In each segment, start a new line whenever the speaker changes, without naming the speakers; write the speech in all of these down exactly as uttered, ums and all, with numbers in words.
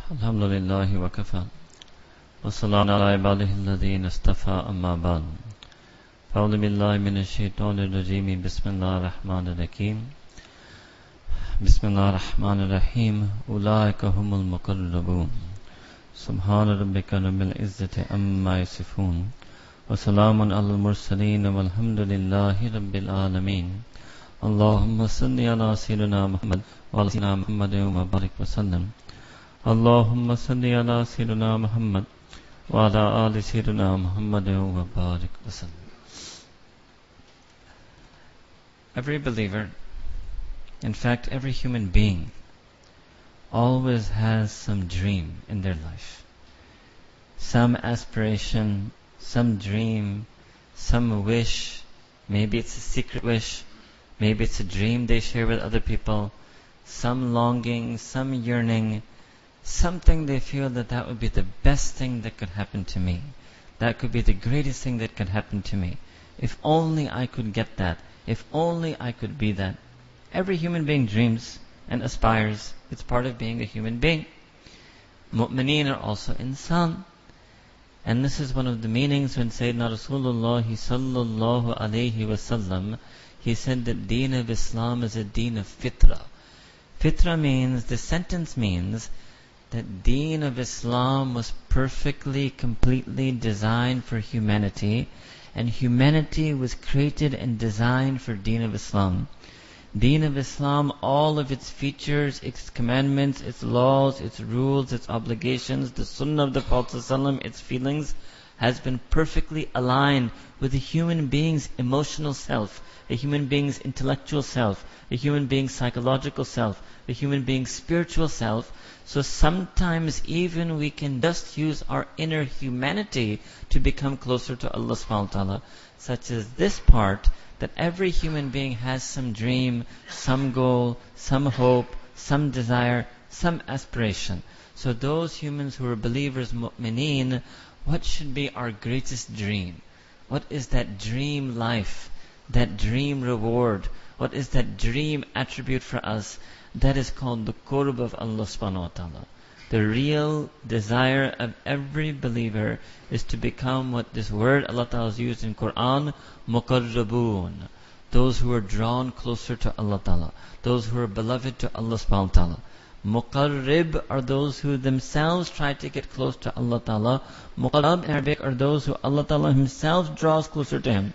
الحمد لله وكفى والسلام على عباده الذين اصطفى أما بعد أعوذ بالله من الشيطان الرجيم بسم الله الرحمن الرحيم بسم الله الرحمن الرحيم أولئك هم المقربون سبحان ربك رب العزة عما يصفون وسلام على المرسلين والحمد لله رب العالمين اللهم صل على سيدنا محمد وعلى سيدنا محمد وبارك وسلم اللهم صل على سيدنا محمد وعلى آل سيدنا محمد وبارك وسلم. Every believer, in fact every human being, always has some dream in their life. Some aspiration, some dream, some wish. Maybe it's a secret wish, maybe it's a dream they share with other people. Some longing, some yearning, something they feel that that would be the best thing that could happen to me. That could be the greatest thing that could happen to me. If only I could get that. If only I could be that. Every human being dreams and aspires. It's part of being a human being. Mu'mineen are also insan. And this is one of the meanings when Sayyidina Rasulullah sallallahu alayhi wasallam, he said that Deen of Islam is a Deen of Fitra. Fitra means, the sentence means, that Deen of Islam was perfectly, completely designed for humanity, and humanity was created and designed for Deen of Islam. Deen of Islam, all of its features, its commandments, its laws, its rules, its obligations, the Sunnah of the Prophet ﷺ, its feelings, has been perfectly aligned with a human being's emotional self, a human being's intellectual self, a human being's psychological self, a human being's spiritual self. So sometimes even we can just use our inner humanity to become closer to Allah subhanahu wa ta'ala. Such as this part, that every human being has some dream, some goal, some hope, some desire, some aspiration. So those humans who are believers, mu'mineen, what should be our greatest dream? What is that dream life? That dream reward? What is that dream attribute for us? That is called the qurb of Allah subhanahu wa ta'ala. The real desire of every believer is to become what this word Allah ta'ala has used in Quran, muqarraboon. Those who are drawn closer to Allah ta'ala. Those who are beloved to Allah subhanahu wa ta'ala. Muqarrib are those who themselves try to get close to Allah ta'ala. Muqarrab in Arabic are those who Allah ta'ala himself draws closer to him.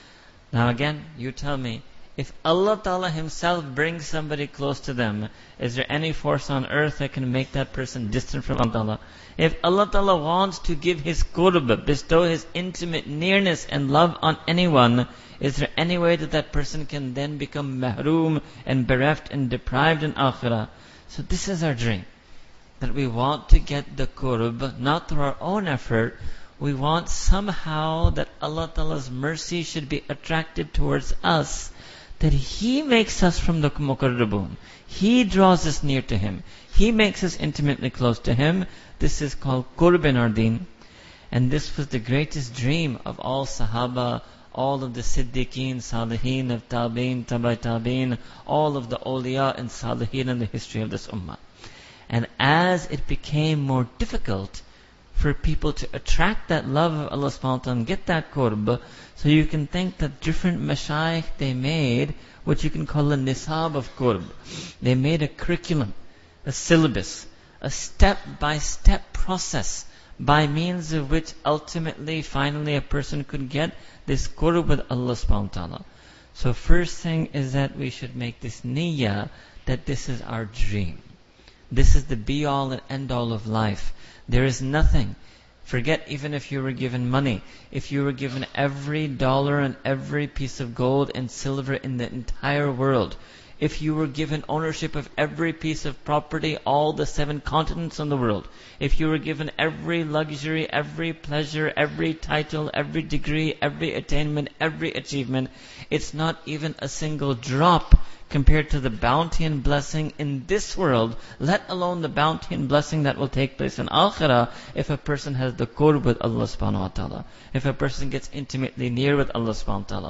Now again, you tell me, if Allah Ta'ala himself brings somebody close to them, is there any force on earth that can make that person distant from Allah Ta'ala? If Allah Ta'ala wants to give His qurb, bestow His intimate nearness and love on anyone, is there any way that that person can then become mahroom and bereft and deprived in akhirah? So this is our dream. That we want to get the qurb, not through our own effort. We want somehow that Allah Ta'ala's mercy should be attracted towards us, that He makes us from the muqarraboon. He draws us near to Him. He makes us intimately close to Him. This is called qurb in our deen. And this was the greatest dream of all Sahaba, all of the Siddiqeen, Salihin of Tabi'in, Tabai Tabi'in, all of the awliya and Salihin in the history of this ummah. And as it became more difficult for people to attract that love of Allah subhanahu wa ta'ala and get that qurb, so you can think that different mashayikh, they made what you can call a nisab of qurb. They made a curriculum, a syllabus, a step-by-step process by means of which ultimately, finally a person could get this qurb with Allah subhanahu wa ta'ala. So first thing is that we should make this niyyah that this is our dream. This is the be-all and end-all of life. There is nothing. Forget even if you were given money. If you were given every dollar and every piece of gold and silver in the entire world. If you were given ownership of every piece of property, all the seven continents in the world. If you were given every luxury, every pleasure, every title, every degree, every attainment, every achievement, it's not even a single drop compared to the bounty and blessing in this world, let alone the bounty and blessing that will take place in akhirah if a person has the qurb with Allah subhanahu wa ta'ala. If a person gets intimately near with Allah subhanahu wa ta'ala.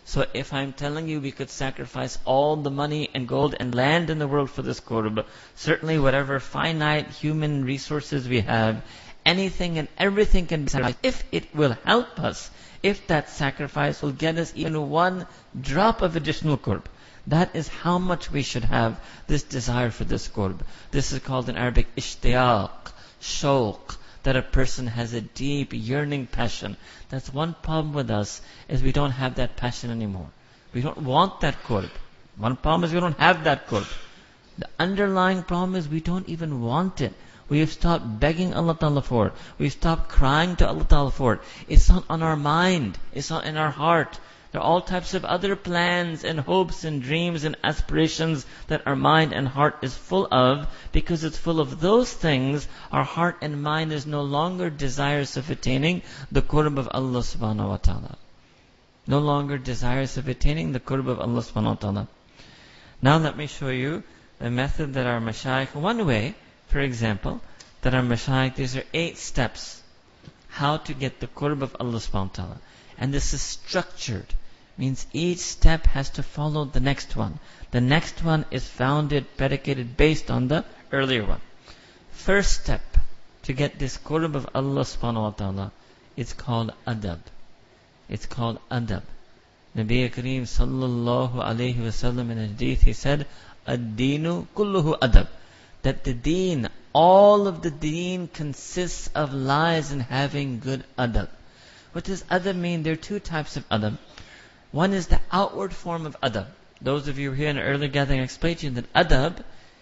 So if I'm telling you we could sacrifice all the money and gold and land in the world for this qurb, certainly whatever finite human resources we have, anything and everything can be sacrificed if it will help us, if that sacrifice will get us even one drop of additional qurb. That is how much we should have this desire for this qurb. This is called in Arabic ishtiyaq, shawq, that a person has a deep yearning passion. That's one problem with us, is we don't have that passion anymore. We don't want that qurb. One problem is we don't have that qurb. The underlying problem is we don't even want it. We have stopped begging Allah Ta'ala for it. We've stopped crying to Allah Ta'ala for it. It's not on our mind. It's not in our heart. There are all types of other plans and hopes and dreams and aspirations that our mind and heart is full of. Because it's full of those things, our heart and mind is no longer desirous of attaining the qurb of Allah subhanahu wa ta'ala. No longer desirous of attaining the qurb of Allah subhanahu wa ta'ala. Now let me show you the method that our mashayikh, one way, for example, that our mashayikh, these are eight steps how to get the qurb of Allah subhanahu wa ta'ala. And this is structured. Means each step has to follow the next one. The next one is founded, predicated, based on the earlier one. First step to get this qurb of Allah subhanahu wa ta'ala, it's called adab. It's called adab. Nabi Kareem sallallahu alayhi wa sallam in a hadith, he said, ad-deenu kulluhu adab. That the deen, all of the deen consists of lies and having good adab. What does adab mean? There are two types of adab. One is the outward form of adab. Those of you who were here in an earlier gathering, I explained to you that adab,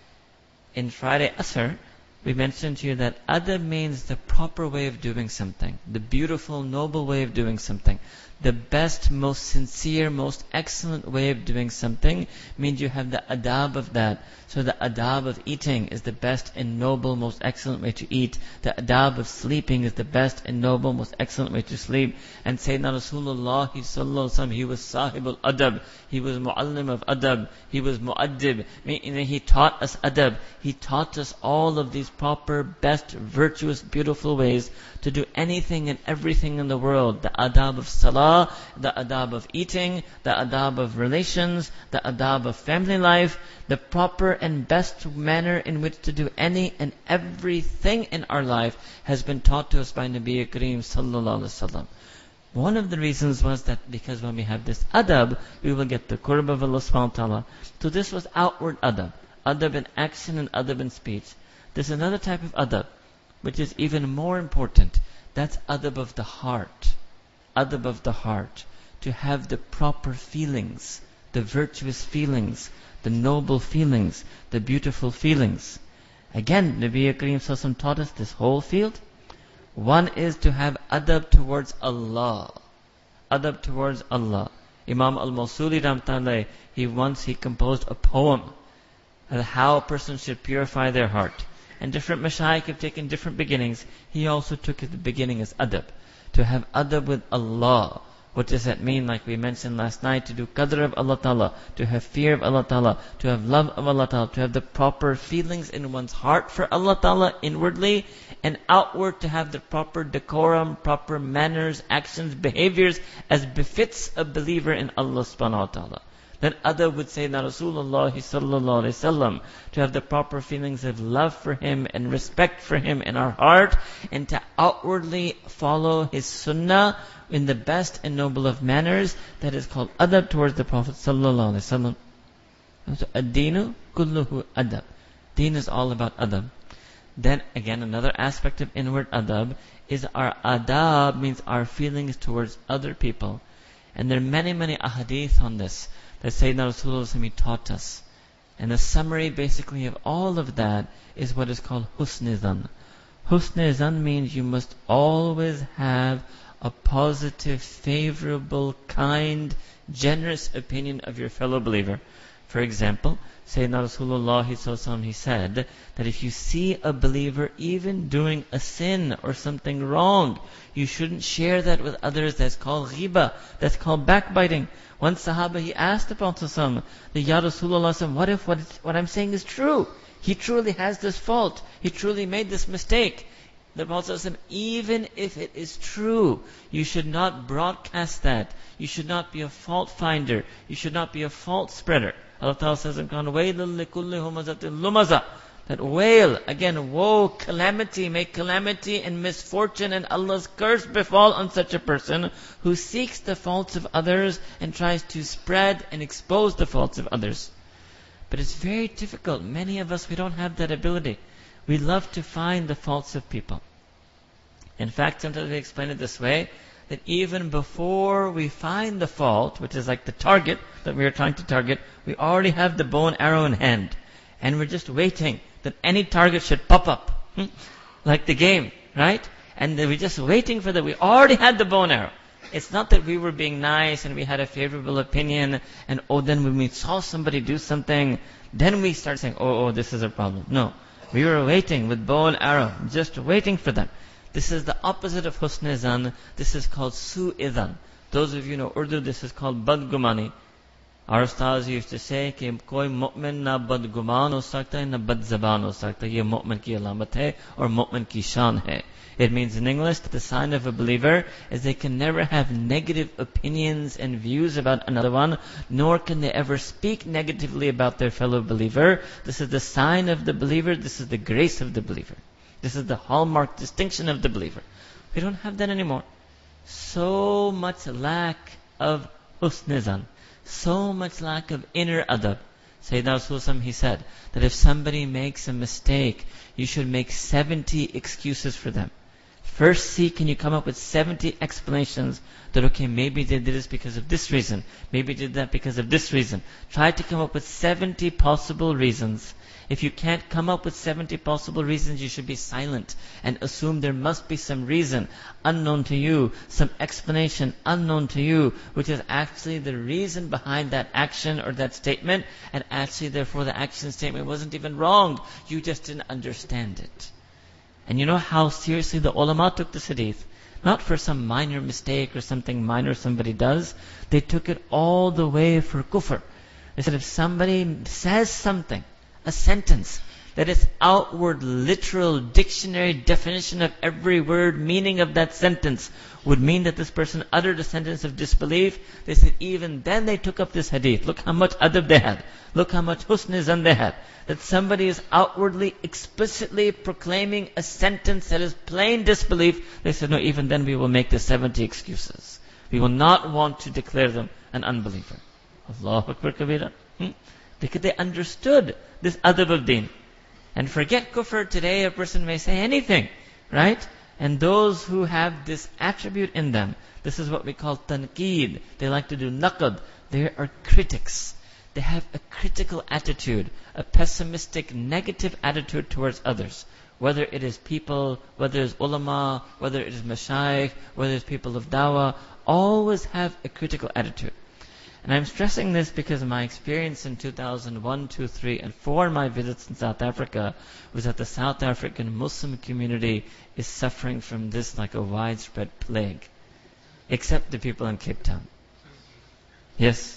in Friday Asr, we mentioned to you that adab means the proper way of doing something. The beautiful, noble way of doing something. The best, most sincere, most excellent way of doing something means you have the adab of that. So the adab of eating is the best and noble, most excellent way to eat. The adab of sleeping is the best and noble, most excellent way to sleep. And Sayyidina Rasulullah, sallallahu alaihi wasallam, he was sahibul adab. He was muallim of adab. He was muaddib. Meaning he taught us adab. He taught us all of these proper, best, virtuous, beautiful ways to do anything and everything in the world. The adab of salah, the adab of eating, the adab of relations, the adab of family life, the proper and best manner in which to do any and everything in our life has been taught to us by Nabi Kareem sallallahu alaihi wasallam. One of the reasons was that because when we have this adab, we will get the qurb of Allah subhanahu wa ta'ala. So this was outward adab. Adab in action and adab in speech. There's another type of adab, which is even more important. That's adab of the heart. Adab of the heart. To have the proper feelings, the virtuous feelings, the noble feelings, the beautiful feelings. Again, Nabi Kareem sallallahu alaihi wasallam taught us this whole field. One is to have adab towards Allah. Adab towards Allah. Imam al-Mawsuli Ramtallah, he once he composed a poem on how a person should purify their heart. And different mashayikh have taken different beginnings. He also took the beginning as adab. To have adab with Allah. What does that mean? Like we mentioned last night, to do qadr of Allah Ta'ala, to have fear of Allah Ta'ala, to have love of Allah Ta'ala, to have the proper feelings in one's heart for Allah Ta'ala inwardly, and outward to have the proper decorum, proper manners, actions, behaviors as befits a believer in Allah Subhanahu wa Ta'ala. Then adab would say that Rasulullah sallallahu alaihi wasallam, to have the proper feelings of love for him and respect for him in our heart, and to outwardly follow his sunnah in the best and noble of manners. That is called adab towards the Prophet sallallahu alaihi wasallam. So ad-deenu kulluhu adab. Deen is all about adab. Then again, another aspect of inward adab is our adab, means our feelings towards other people. And there are many, many ahadith on this that Sayyidina Rasulullah taught us. And the summary basically of all of that is what is called husn zan. Husn zan means you must always have a positive, favorable, kind, generous opinion of your fellow believer. For example, Sayyidina Rasulullah, he said that if you see a believer even doing a sin or something wrong, you shouldn't share that with others. That's called ghiba. That's called backbiting. One Sahaba, he asked the Prophet ﷺ, the Ya Rasulullah, what if what, what I'm saying is true? He truly has this fault. He truly made this mistake. The Prophet ﷺ, even if it is true, you should not broadcast that. You should not be a fault finder. You should not be a fault spreader. Allah Ta'ala says in Quran, وَيْلٌ لِكُلِّ هُمَزَةٍ لُمَزَةٍ. That wail, again, woe, calamity, may calamity and misfortune and Allah's curse befall on such a person who seeks the faults of others and tries to spread and expose the faults of others. But it's very difficult. Many of us, we don't have that ability. We love to find the faults of people. In fact, sometimes we explain it this way, that even before we find the fault, which is like the target that we are trying to target, we already have the bow and arrow in hand. And we're just waiting that any target should pop up. Hmm? Like the game, right? And then we're just waiting for that. We already had the bow and arrow. It's not that we were being nice and we had a favorable opinion and oh, then when we saw somebody do something, then we start saying, oh, oh, this is a problem. No. We were waiting with bow and arrow, just waiting for them. This is the opposite of husn zan. This is called su-izan. Those of you know Urdu, this is called badgumani. Our stars used to say कि कोई मु'मिन ना बदगुमान हो सकता है ना बदज़बान हो सकता है. ये मु'मिन की अलामत है और मु'मिन की शान है. It means in English that the sign of a believer is they can never have negative opinions and views about another one, nor can they ever speak negatively about their fellow believer. This is the sign of the believer. This is the grace of the believer. This is the hallmark distinction of the believer. We don't have that anymore. So much lack of husn zan. So much lack of inner adab. Sayyidina Rasul, he said that if somebody makes a mistake, you should make seventy excuses for them. First see, can you come up with seventy explanations that, okay, maybe they did this because of this reason. Maybe they did that because of this reason. Try to come up with seventy possible reasons. If you can't come up with seventy possible reasons, you should be silent and assume there must be some reason unknown to you, some explanation unknown to you, which is actually the reason behind that action or that statement, and actually therefore the action statement wasn't even wrong. You just didn't understand it. And you know how seriously the ulama took this hadith? Not for some minor mistake or something minor somebody does. They took it all the way for kufr. They said if somebody says something, a sentence that is outward, literal, dictionary definition of every word, meaning of that sentence, would mean that this person uttered a sentence of disbelief. They said even then they took up this hadith. Look how much adab they had. Look how much husn zan they had. That somebody is outwardly, explicitly proclaiming a sentence that is plain disbelief. They said, no, even then we will make the seventy excuses. We will not want to declare them an unbeliever. Allahu Akbar Kabira. Hmm? Because they understood this adab of deen. And forget kufr, today a person may say anything, right? And those who have this attribute in them, this is what we call tanqeed. They like to do naqad. They are critics. They have a critical attitude, a pessimistic, negative attitude towards others. Whether it is people, whether it is ulama, whether it is mashayikh, whether it is people of dawah, always have a critical attitude. And I'm stressing this because my experience in two thousand one, two, three, and four, my visits in South Africa, was that the South African Muslim community is suffering from this like a widespread plague. Except the people in Cape Town. Yes.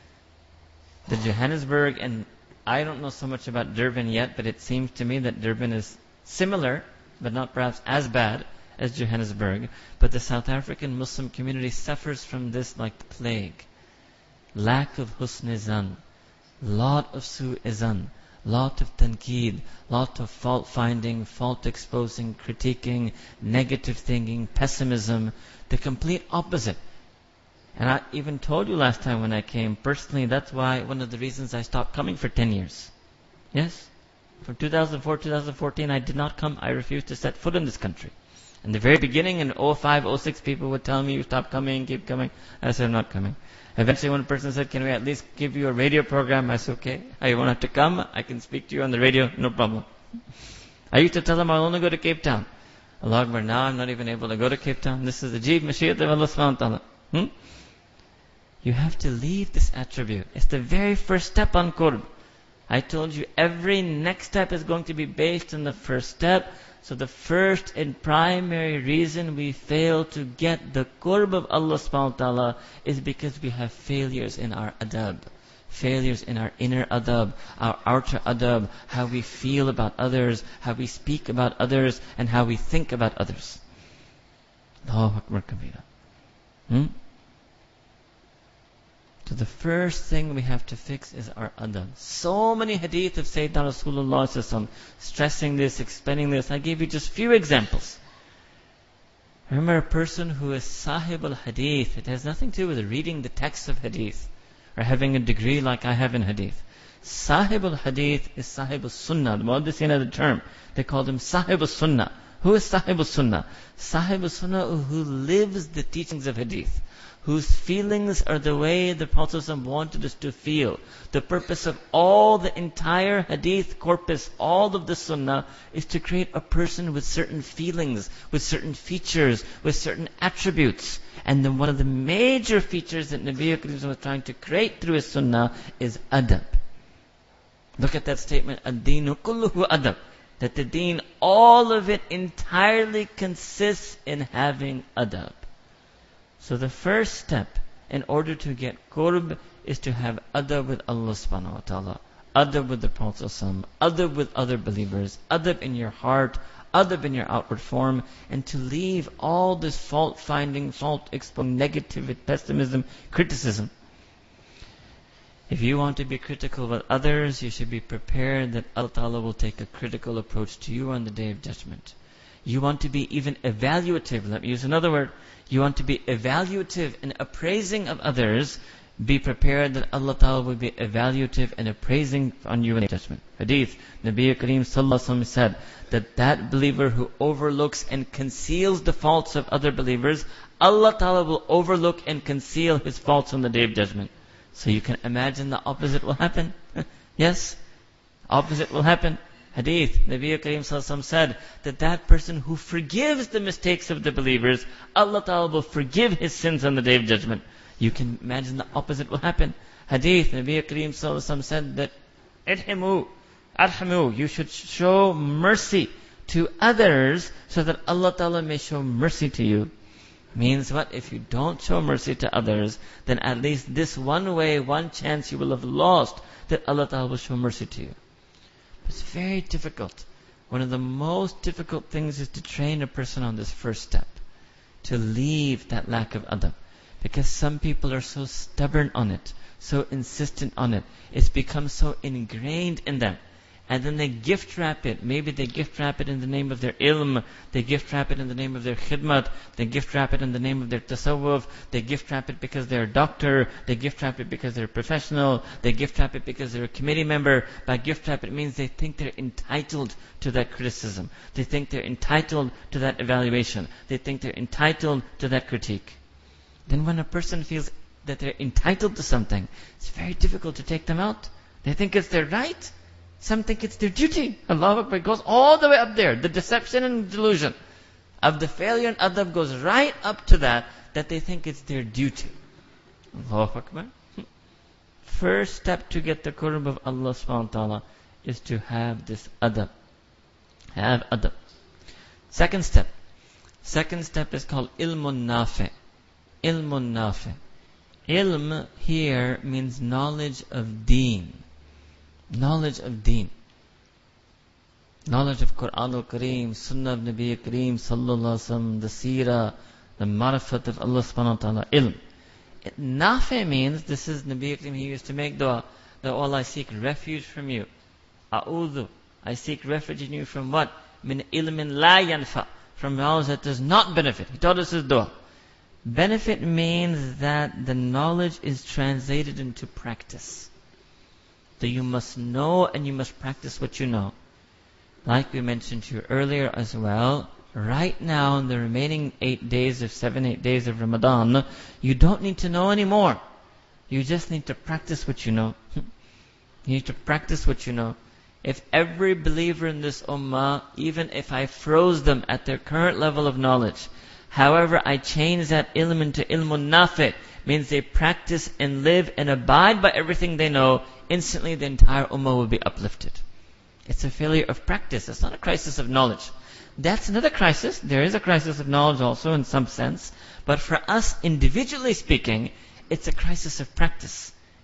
The Johannesburg, and I don't know so much about Durban yet, but it seems to me that Durban is similar, but not perhaps as bad as Johannesburg. But the South African Muslim community suffers from this like the plague. Lack of husn zan, lot of su-izan, lot of tanqeed, lot of fault finding, fault exposing, critiquing, negative thinking, pessimism, the complete opposite. And I even told you last time when I came, personally, that's why one of the reasons I stopped coming for ten years. Yes? From two thousand four, two thousand fourteen, I did not come. I refused to set foot in this country. In the very beginning, in oh five, oh six, people would tell me, you stop coming, keep coming. I said, I'm not coming. Eventually one person said, can we at least give you a radio program? I said, okay. I won't have to come. I can speak to you on the radio. No problem. I used to tell them I'll only go to Cape Town. Allah Akbar, now I'm not even able to go to Cape Town. This is the Jeeb Mashiach of Allah subhanahu wa ta'ala. Hmm? You have to leave this attribute. It's the very first step on qurb. I told you every next step is going to be based on the first step. So the first and primary reason we fail to get the qurb of Allah subhanahu wa ta'ala is because we have failures in our adab. failures in our inner adab, our outer adab, how we feel about others, how we speak about others, and how we think about others. Allahu Akbar Kabira. Hmm? So the first thing we have to fix is our adab. So many hadith of Sayyidina Rasulullah sallallahu alaihi wasallam stressing this, explaining this. I gave you just few examples. Remember, a person who is sahib al-hadith, it has nothing to do with reading the text of hadith or having a degree like I have in hadith. Sahib al-hadith is sahib al-sunnah. The muhaddithin had the term. They called him sahib al-sunnah. Who is sahib al-sunnah? Sahib al-sunnah who lives the teachings of hadith, whose feelings are the way the Prophet ﷺ wanted us to feel. The purpose of all the entire hadith corpus, all of the sunnah, is to create a person with certain feelings, with certain features, with certain attributes. And then one of the major features that Nabi Karim was trying to create through his sunnah is adab. Look at that statement, ad-deenu kulluhu adab. That the deen, all of it entirely consists in having adab. So the first step in order to get qurb is to have adab with Allah subhanahu wa ta'ala, adab with the Prophet ﷺ, adab with other believers, adab in your heart, adab in your outward form, and to leave all this fault finding, fault exposing, negativity, pessimism, criticism. If you want to be critical with others, you should be prepared that Allah Ta'ala will take a critical approach to you on the Day of Judgment. You want to be even evaluative, let me use another word. You want to be evaluative and appraising of others, be prepared that Allah Ta'ala will be evaluative and appraising on you in the judgment. Hadith, Nabi Kareem Sallallahu Alaihi Wasallam said that that believer who overlooks and conceals the faults of other believers, Allah Ta'ala will overlook and conceal his faults on the Day of Judgment. So you can imagine the opposite will happen. Yes? Opposite will happen. Hadith, Nabi Kareem Sallallahu Alaihi Wasallam said that that person who forgives the mistakes of the believers, Allah Ta'ala will forgive his sins on the Day of Judgment. You can imagine the opposite will happen. Hadith, Nabi Kareem Sallallahu Alaihi Wasallam said that Irhamu, Arhamu, you should show mercy to others so that Allah Ta'ala may show mercy to you. Means what? If you don't show mercy to others, then at least this one way, one chance you will have lost that Allah Ta'ala will show mercy to you. It's very difficult. One of the most difficult things is to train a person on this first step. To leave that lack of adab. Because some people are so stubborn on it, so insistent on it. It's become so ingrained in them. And then they gift wrap it. Maybe they gift wrap it in the name of their ilm. They gift wrap it in the name of their khidmat. They gift wrap it in the name of their tasawwuf. They gift wrap it because they're a doctor. They gift wrap it because they're a professional. They gift wrap it because they're a committee member. By gift wrap it means they think they're entitled to that criticism. They think they're entitled to that evaluation. They think they're entitled to that critique. Then when a person feels that they're entitled to something, it's very difficult to take them out. They think it's their right. Some think it's their duty. Allahu Akbar. It goes all the way up there. The deception and delusion of the failure and adab goes right up to that, that they think it's their duty. Allahu Akbar. First step to get the qurb of Allah subhanahu wa ta'ala is to have this adab. Have adab. Second step. Second step is called ilmun nafi. Ilmun nafi. Ilm here means knowledge of deen. Knowledge of deen. Knowledge of Quran al-Kareem, Sunnah of Nabi Kareem Sallallahu Alaihi Wasallam, the Seerah, the Marifat of Allah Subhanahu Wa Ta'ala, ilm. It, nafi means, this is Nabi Kareem, he used to make dua, that all I seek refuge from you. A'udhu, I seek refuge in you from what? Min ilmin la yanfa, from knowledge that does not benefit. He taught us his dua. Benefit means that the knowledge is translated into practice. So you must know and you must practice what you know. Like we mentioned to you earlier as well, right now in the remaining eight days of seven, eight days of Ramadan, you don't need to know anymore. You just need to practice what you know. You need to practice what you know. If every believer in this ummah, even if I froze them at their current level of knowledge, however I change that ilm into ilmun nafi, means they practice and live and abide by everything they know, instantly the entire ummah will be uplifted. It's a failure of practice. It's not a crisis of knowledge. That's another crisis. There is a crisis of knowledge also in some sense. But for us, individually speaking, it's a crisis of practice.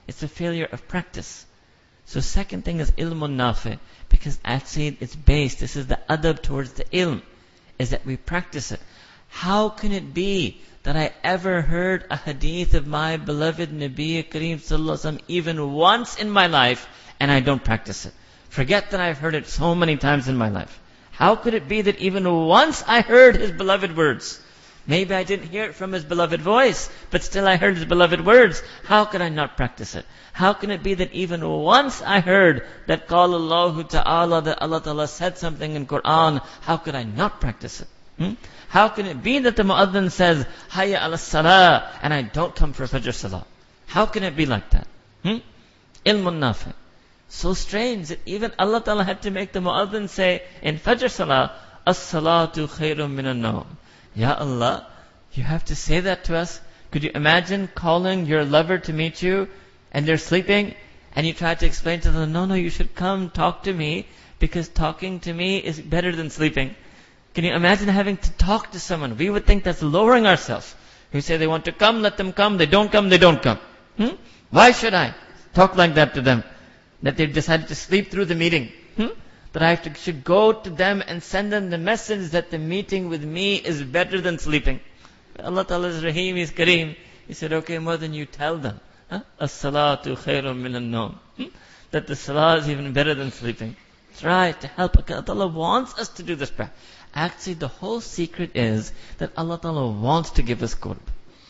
It's a failure of practice. So second thing is ilmun nafi, because actually it's based, this is the adab towards the ilm, is that we practice it. How can it be that I ever heard a hadith of my beloved Nabi Kareem Sallallahu Alaihi Wasallam even once in my life and I don't practice it? Forget that I've heard it so many times in my life. How could it be that even once I heard his beloved words? Maybe I didn't hear it from his beloved voice, but still I heard his beloved words. How could I not practice it? How can it be that even once I heard that Qala Allahu Ta'ala, that Allah Ta'ala said something in Quran, how could I not practice it? Hmm? How can it be that the mu'adhin says, Hayya ala salah, and I don't come for Fajr Salah? How can it be like that? Hmm? Ilmun nafi. So strange that even Allah Ta'ala had to make the mu'adhin say in Fajr Salah, As-salatu khayrun minan nawm. Ya Allah, you have to say that to us? Could you imagine calling your lover to meet you and they're sleeping and you try to explain to them, no, no, you should come talk to me because talking to me is better than sleeping. Can you imagine having to talk to someone? We would think that's lowering ourselves. We say they want to come, let them come. They don't come, they don't come. Hmm? Why should I talk like that to them? That they've decided to sleep through the meeting. Hmm? That I have to, should go to them and send them the message that the meeting with me is better than sleeping. Allah Ta'ala is Rahim, He's Kareem. He said, okay, more than you tell them. Huh? As-salatu khayrun minan nawm. Hmm? That the salah is even better than sleeping. That's right, to help. Allah Ta'ala wants us to do this prayer. Actually, the whole secret is that Allah Ta'ala wants to give us qurb.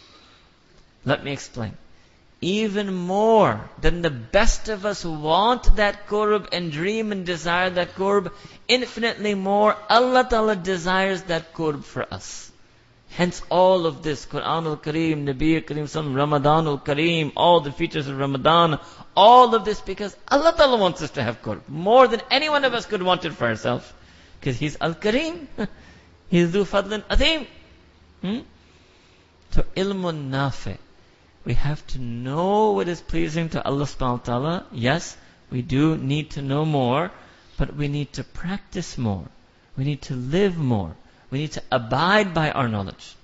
Let me explain. Even more than the best of us want that qurb and dream and desire that qurb, infinitely more, Allah Ta'ala desires that qurb for us. Hence all of this, Quran al-Kareem, Nabi Kareem Sallam, Ramadan al-Kareem, all the features of Ramadan, all of this because Allah Ta'ala wants us to have qurb. More than any one of us could want it for ourselves. Because He's al-Kareem. He's Dhu Fadlin Atheem. Hmm? So ilmun nafi. We have to know what is pleasing to Allah subhanahu wa ta'ala. Yes, we do need to know more, but we need to practice more. We need to live more. We need to abide by our knowledge.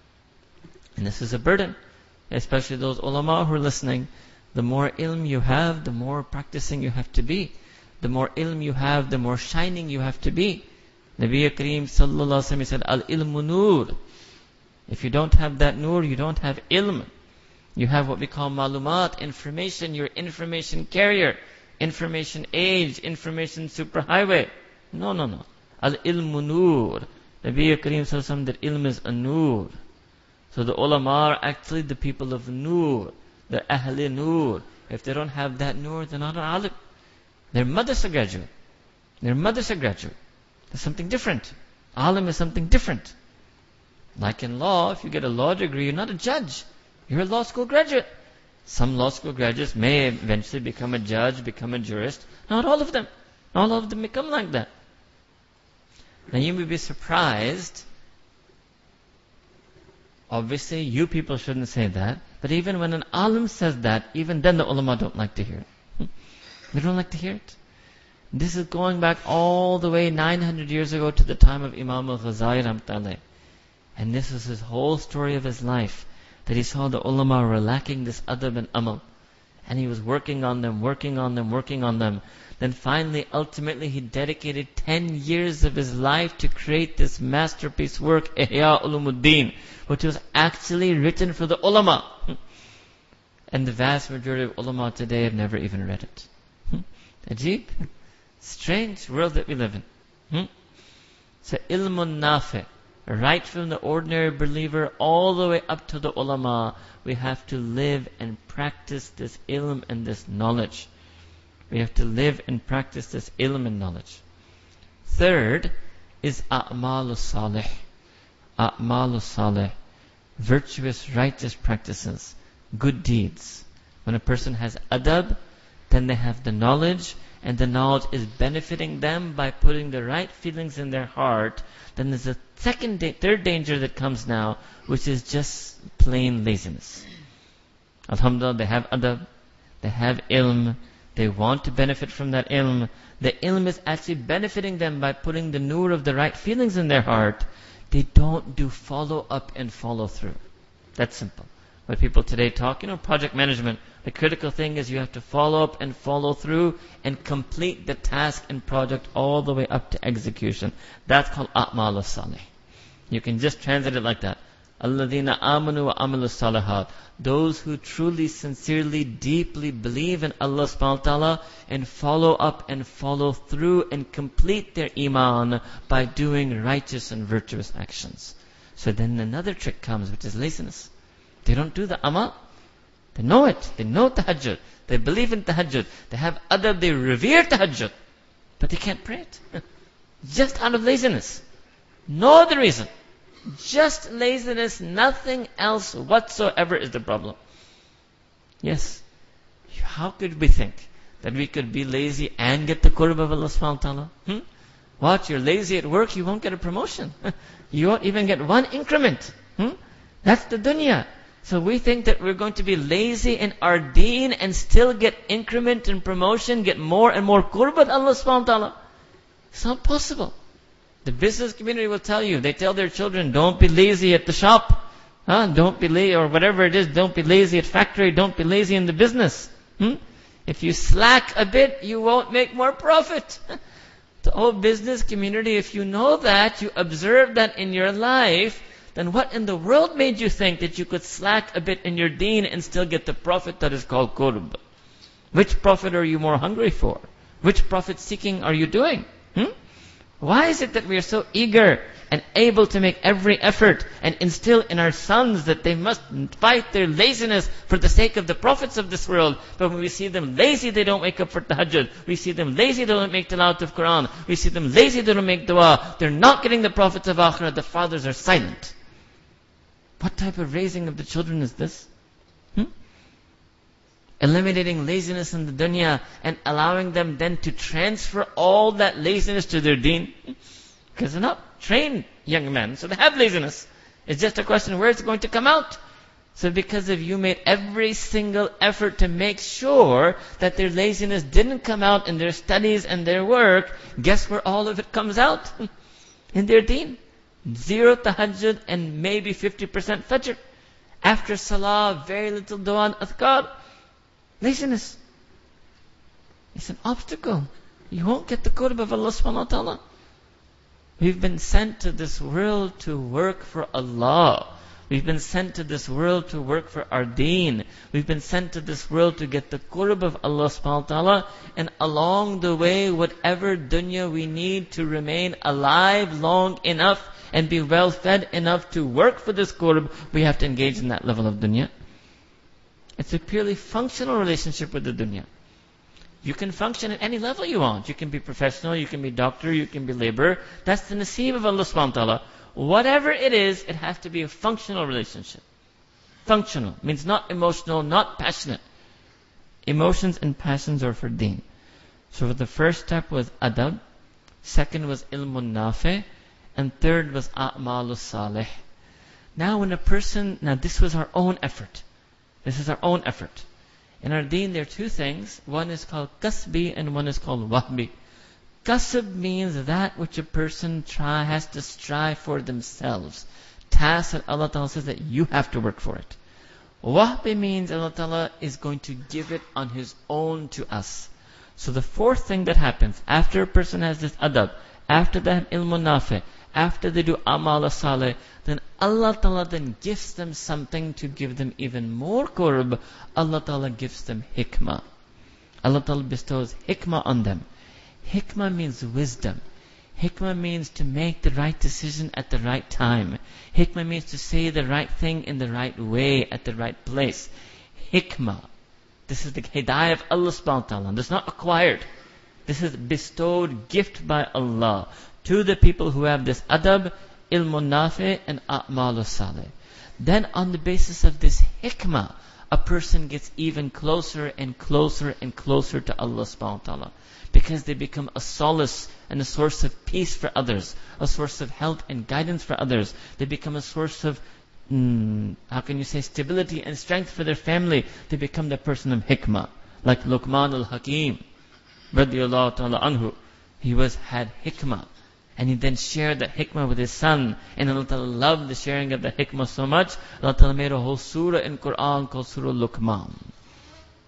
And this is a burden, especially those ulama who are listening. The more ilm you have, the more practicing you have to be. The more ilm you have, the more shining you have to be. Nabi Kareem Sallallahu Alaihi Wasallam said, Al-ilmu nur. If you don't have that nur, you don't have ilm. You have what we call malumat, information, your information carrier, information age, information superhighway. No, no, no. Al-ilmu nur. Nabi Kareem Sallallahu that ilm is a nur. So the ulama are actually the people of nur, the ahl nur. If they don't have that nur, they're not an alim. They're madrasa graduate. They're madrasa graduate. There's something different. Alim is something different. Like in law, if you get a law degree, you're not a judge. You're a law school graduate. Some law school graduates may eventually become a judge, become a jurist. Not all of them. Not all of them become like that. Now you may be surprised. Obviously, you people shouldn't say that. But even when an alim says that, even then the ulama don't like to hear it. They don't like to hear it. This is going back all the way nine hundred years ago to the time of Imam al-Ghazali Rahmatullah. And this is his whole story of his life. That he saw the ulama were lacking this adab and amal. And he was working on them, working on them, working on them. Then finally, ultimately, he dedicated ten years of his life to create this masterpiece work, Ihya Ulumuddin, which was actually written for the ulama. And the vast majority of ulama today have never even read it. Ajib. Strange world that we live in. Hmm? So ilmun nafi. Right from the ordinary believer all the way up to the ulama, we have to live and practice this ilm and this knowledge. We have to live and practice this ilm and knowledge. Third is a'malu salih. A'malu salih. Virtuous, righteous practices. Good deeds. When a person has adab, then they have the knowledge, and the knowledge is benefiting them by putting the right feelings in their heart. Then there's a second, da- third danger that comes now, which is just plain laziness. Alhamdulillah, they have adab, they have ilm, they want to benefit from that ilm. The ilm is actually benefiting them by putting the nur of the right feelings in their heart. They don't do follow up and follow through. That's simple. What people today talk, you know, project management. The critical thing is you have to follow up and follow through and complete the task and project all the way up to execution. That's called a'mal as-salih. You can just translate it like that. Alladhina amanu wa amilu salihat. Those who truly, sincerely, deeply believe in Allah subhanahu wa ta'ala and follow up and follow through and complete their iman by doing righteous and virtuous actions. So then another trick comes, which is laziness. They don't do the amal. They know it. They know tahajjud. They believe in tahajjud. They have adab. They revere tahajjud. But they can't pray it. Just out of laziness. No other reason. Just laziness, nothing else whatsoever is the problem. Yes. How could we think that we could be lazy and get the qurb of Allah subhanahu wa ta'ala? Hmm? What? You're lazy at work, you won't get a promotion. You won't even get one increment. Hmm? That's the dunya. So we think that we're going to be lazy in our deen and still get increment and promotion, get more and more qurb with Allah subhanahu wa ta'ala. It's not possible. The business community will tell you, they tell their children, don't be lazy at the shop. Huh? Don't be lazy, or whatever it is, don't be lazy at factory, don't be lazy in the business. Hmm? If you slack a bit, you won't make more profit. The whole business community, if you know that, you observe that in your life, then what in the world made you think that you could slack a bit in your deen and still get the profit that is called qurb? Which profit are you more hungry for? Which profit seeking are you doing? Hmm? Why is it that we are so eager and able to make every effort and instill in our sons that they must fight their laziness for the sake of the prophets of this world? But when we see them lazy, they don't wake up for tahajjud. We see them lazy, they don't make tilawat of Quran. We see them lazy, they don't make dua. They're not getting the prophets of akhirah. The fathers are silent. What type of raising of the children is this? Hmm? Eliminating laziness in the dunya and allowing them then to transfer all that laziness to their deen. Because they're not trained young men, so they have laziness. It's just a question of where it's going to come out. So because of you made every single effort to make sure that their laziness didn't come out in their studies and their work, guess where all of it comes out? In their deen. Zero tahajjud and maybe fifty percent fajr. After salah, very little dua and adhkar. Laziness. It's an obstacle. You won't get the qurb of Allah subhanahu wa ta'ala. We've been sent to this world to work for Allah. We've been sent to this world to work for our deen. We've been sent to this world to get the qurb of Allah subhanahu wa ta'ala. And along the way, whatever dunya we need to remain alive long enough and be well fed enough to work for this qurb, we have to engage in that level of dunya. It's a purely functional relationship with the dunya. You can function at any level you want. You can be professional, you can be doctor, you can be laborer. That's the naseeb of Allah subhanahu wa ta'ala. Whatever it is, it has to be a functional relationship. Functional means not emotional, not passionate. Emotions and passions are for deen. So the first step was adab, second was ilmun nafi, and third was a'malus salih. Now when a person, now this was our own effort. This is our own effort. In our deen, there are two things. One is called kasbi and one is called wahbi. Kasb means that which a person try, has to strive for themselves. Tasks that Allah Ta'ala says that you have to work for it. Wahbi means Allah Ta'ala is going to give it on His own to us. So the fourth thing that happens, after a person has this adab, after they have ilmun nafi, after they do amal salih, then Allah Ta'ala then gives them something to give them even more qurb. Allah Ta'ala gives them hikmah. Allah Ta'ala bestows hikmah on them. Hikmah means wisdom. Hikmah means to make the right decision at the right time. Hikmah means to say the right thing in the right way, at the right place. Hikmah. This is the hidayah of Allah subhanahu wa ta'ala. This is not acquired. This is bestowed gift by Allah to the people who have this adab, ilmun nafi, and a'malus salih. Then on the basis of this hikmah, a person gets even closer and closer and closer to Allah subhanahu wa ta'ala. Because they become a solace and a source of peace for others, a source of help and guidance for others. They become a source of, mm, how can you say, stability and strength for their family. They become the person of hikmah. Like Luqman al-Hakim, radiyallahu ta'ala anhu. He was, had hikmah. And he then shared that hikmah with his son. And Allah Ta'ala loved the sharing of the hikmah so much, Allah Ta'ala made a whole surah in Quran called Surah Luqman.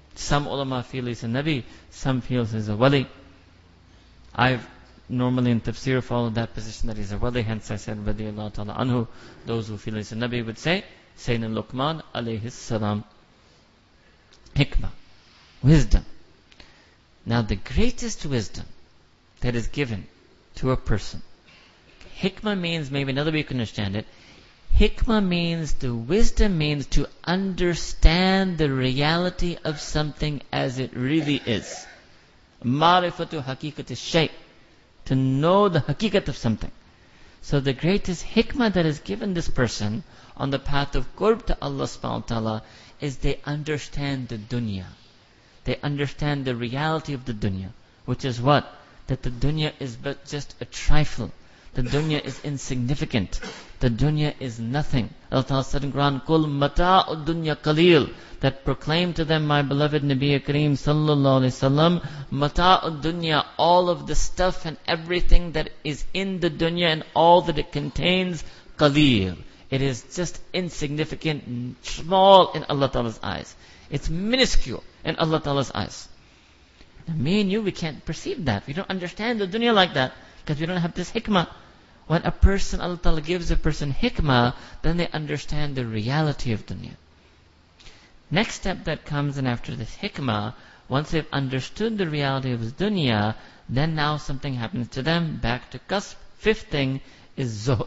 Some ulama feel he's a Nabi, some feel he's a Wali. I've normally in tafsir followed that position that he's a Wali, hence I said radiyallahu ta'ala anhu. Those who feel he's a Nabi would say, Sayyidina Luqman alayhi salam. Hikmah, wisdom. Now the greatest wisdom that is given to a person. Hikmah means, maybe another way you can understand it, Hikmah means, the wisdom means to understand the reality of something as it really is. Ma'rifatu haqiqat shay, to know the haqiqat of something. So the greatest hikmah that is given this person on the path of qurb to Allah subhanahu wa ta'ala is they understand the dunya. They understand the reality of the dunya. Which is what? That the dunya is but just a trifle. The dunya is insignificant. The dunya is nothing. Allah Ta'ala said in Quran, Qul mata'ud dunya qaleel. That proclaim to them, my beloved Nabi Kareem sallallahu alayhi wasallam, mata'ud dunya, all of the stuff and everything that is in the dunya and all that it contains, qaleel. It is just insignificant, small in Allah Ta'ala's eyes. It's minuscule in Allah Ta'ala's eyes. Now, me and you, we can't perceive that. We don't understand the dunya like that because we don't have this hikmah. When a person, Allah Ta'ala gives a person hikmah, then they understand the reality of dunya. Next step that comes in after this hikmah, once they've understood the reality of dunya, then now something happens to them. Back to qasb. Fifth thing is zuhud.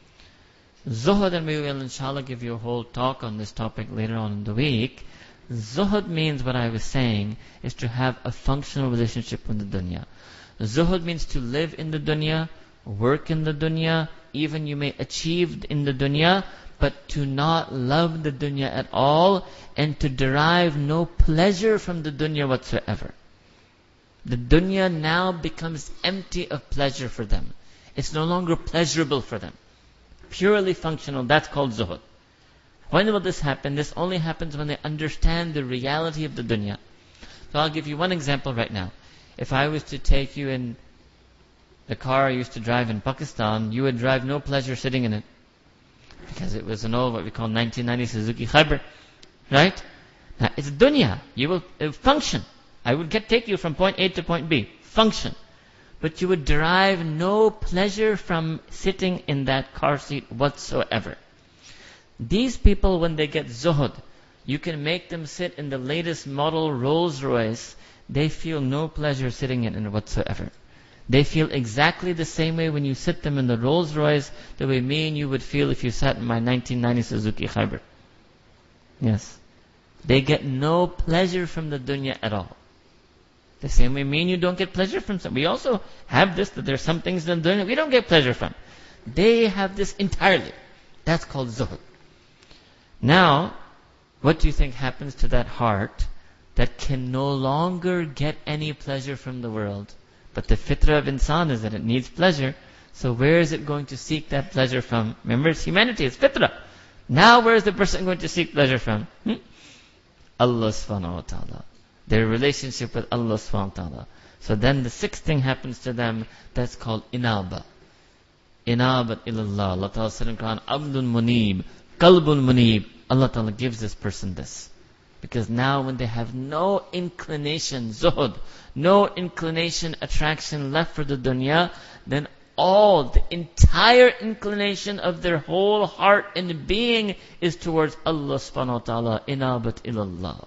Zuhud, and we will inshallah give you a whole talk on this topic later on in the week. Zuhud means, what I was saying, is to have a functional relationship with the dunya. Zuhud means to live in the dunya, work in the dunya, even you may achieve in the dunya, but to not love the dunya at all, and to derive no pleasure from the dunya whatsoever. The dunya now becomes empty of pleasure for them. It's no longer pleasurable for them. Purely functional, that's called zuhud. When will this happen? This only happens when they understand the reality of the dunya. So I'll give you one example right now. If I was to take you in the car I used to drive in Pakistan, you would drive no pleasure sitting in it. Because it was an old, what we call nineteen ninety Suzuki Khyber. Right? Now, it's dunya. You will, it will function. I would get take you from point A to point B. Function. But you would derive no pleasure from sitting in that car seat whatsoever. These people, when they get zuhud, you can make them sit in the latest model Rolls Royce, they feel no pleasure sitting in it whatsoever. They feel exactly the same way when you sit them in the Rolls Royce, the way me and you would feel if you sat in my nineteen ninety Suzuki Khyber. Yes. They get no pleasure from the dunya at all. The same way me and you don't get pleasure from some. We also have this, that there's some things in the dunya we don't get pleasure from. They have this entirely. That's called zuhud. Now, what do you think happens to that heart that can no longer get any pleasure from the world? But the fitrah of insan is that it needs pleasure. So where is it going to seek that pleasure from? Remember, it's humanity, it's fitrah. Now where is the person going to seek pleasure from? Hmm? Allah subhanahu wa ta'ala. Their relationship with Allah subhanahu wa ta'ala. So then the sixth thing happens to them, that's called inaba. Inabat ilallah. Allah Ta'ala said in Quran, Abdun munib, qalbun munib. Allah Ta'ala gives this person this. Because now when they have no inclination, zuhud, no inclination, attraction left for the dunya, then all, the entire inclination of their whole heart and being is towards Allah subhanahu wa ta'ala. Inabat ilallah.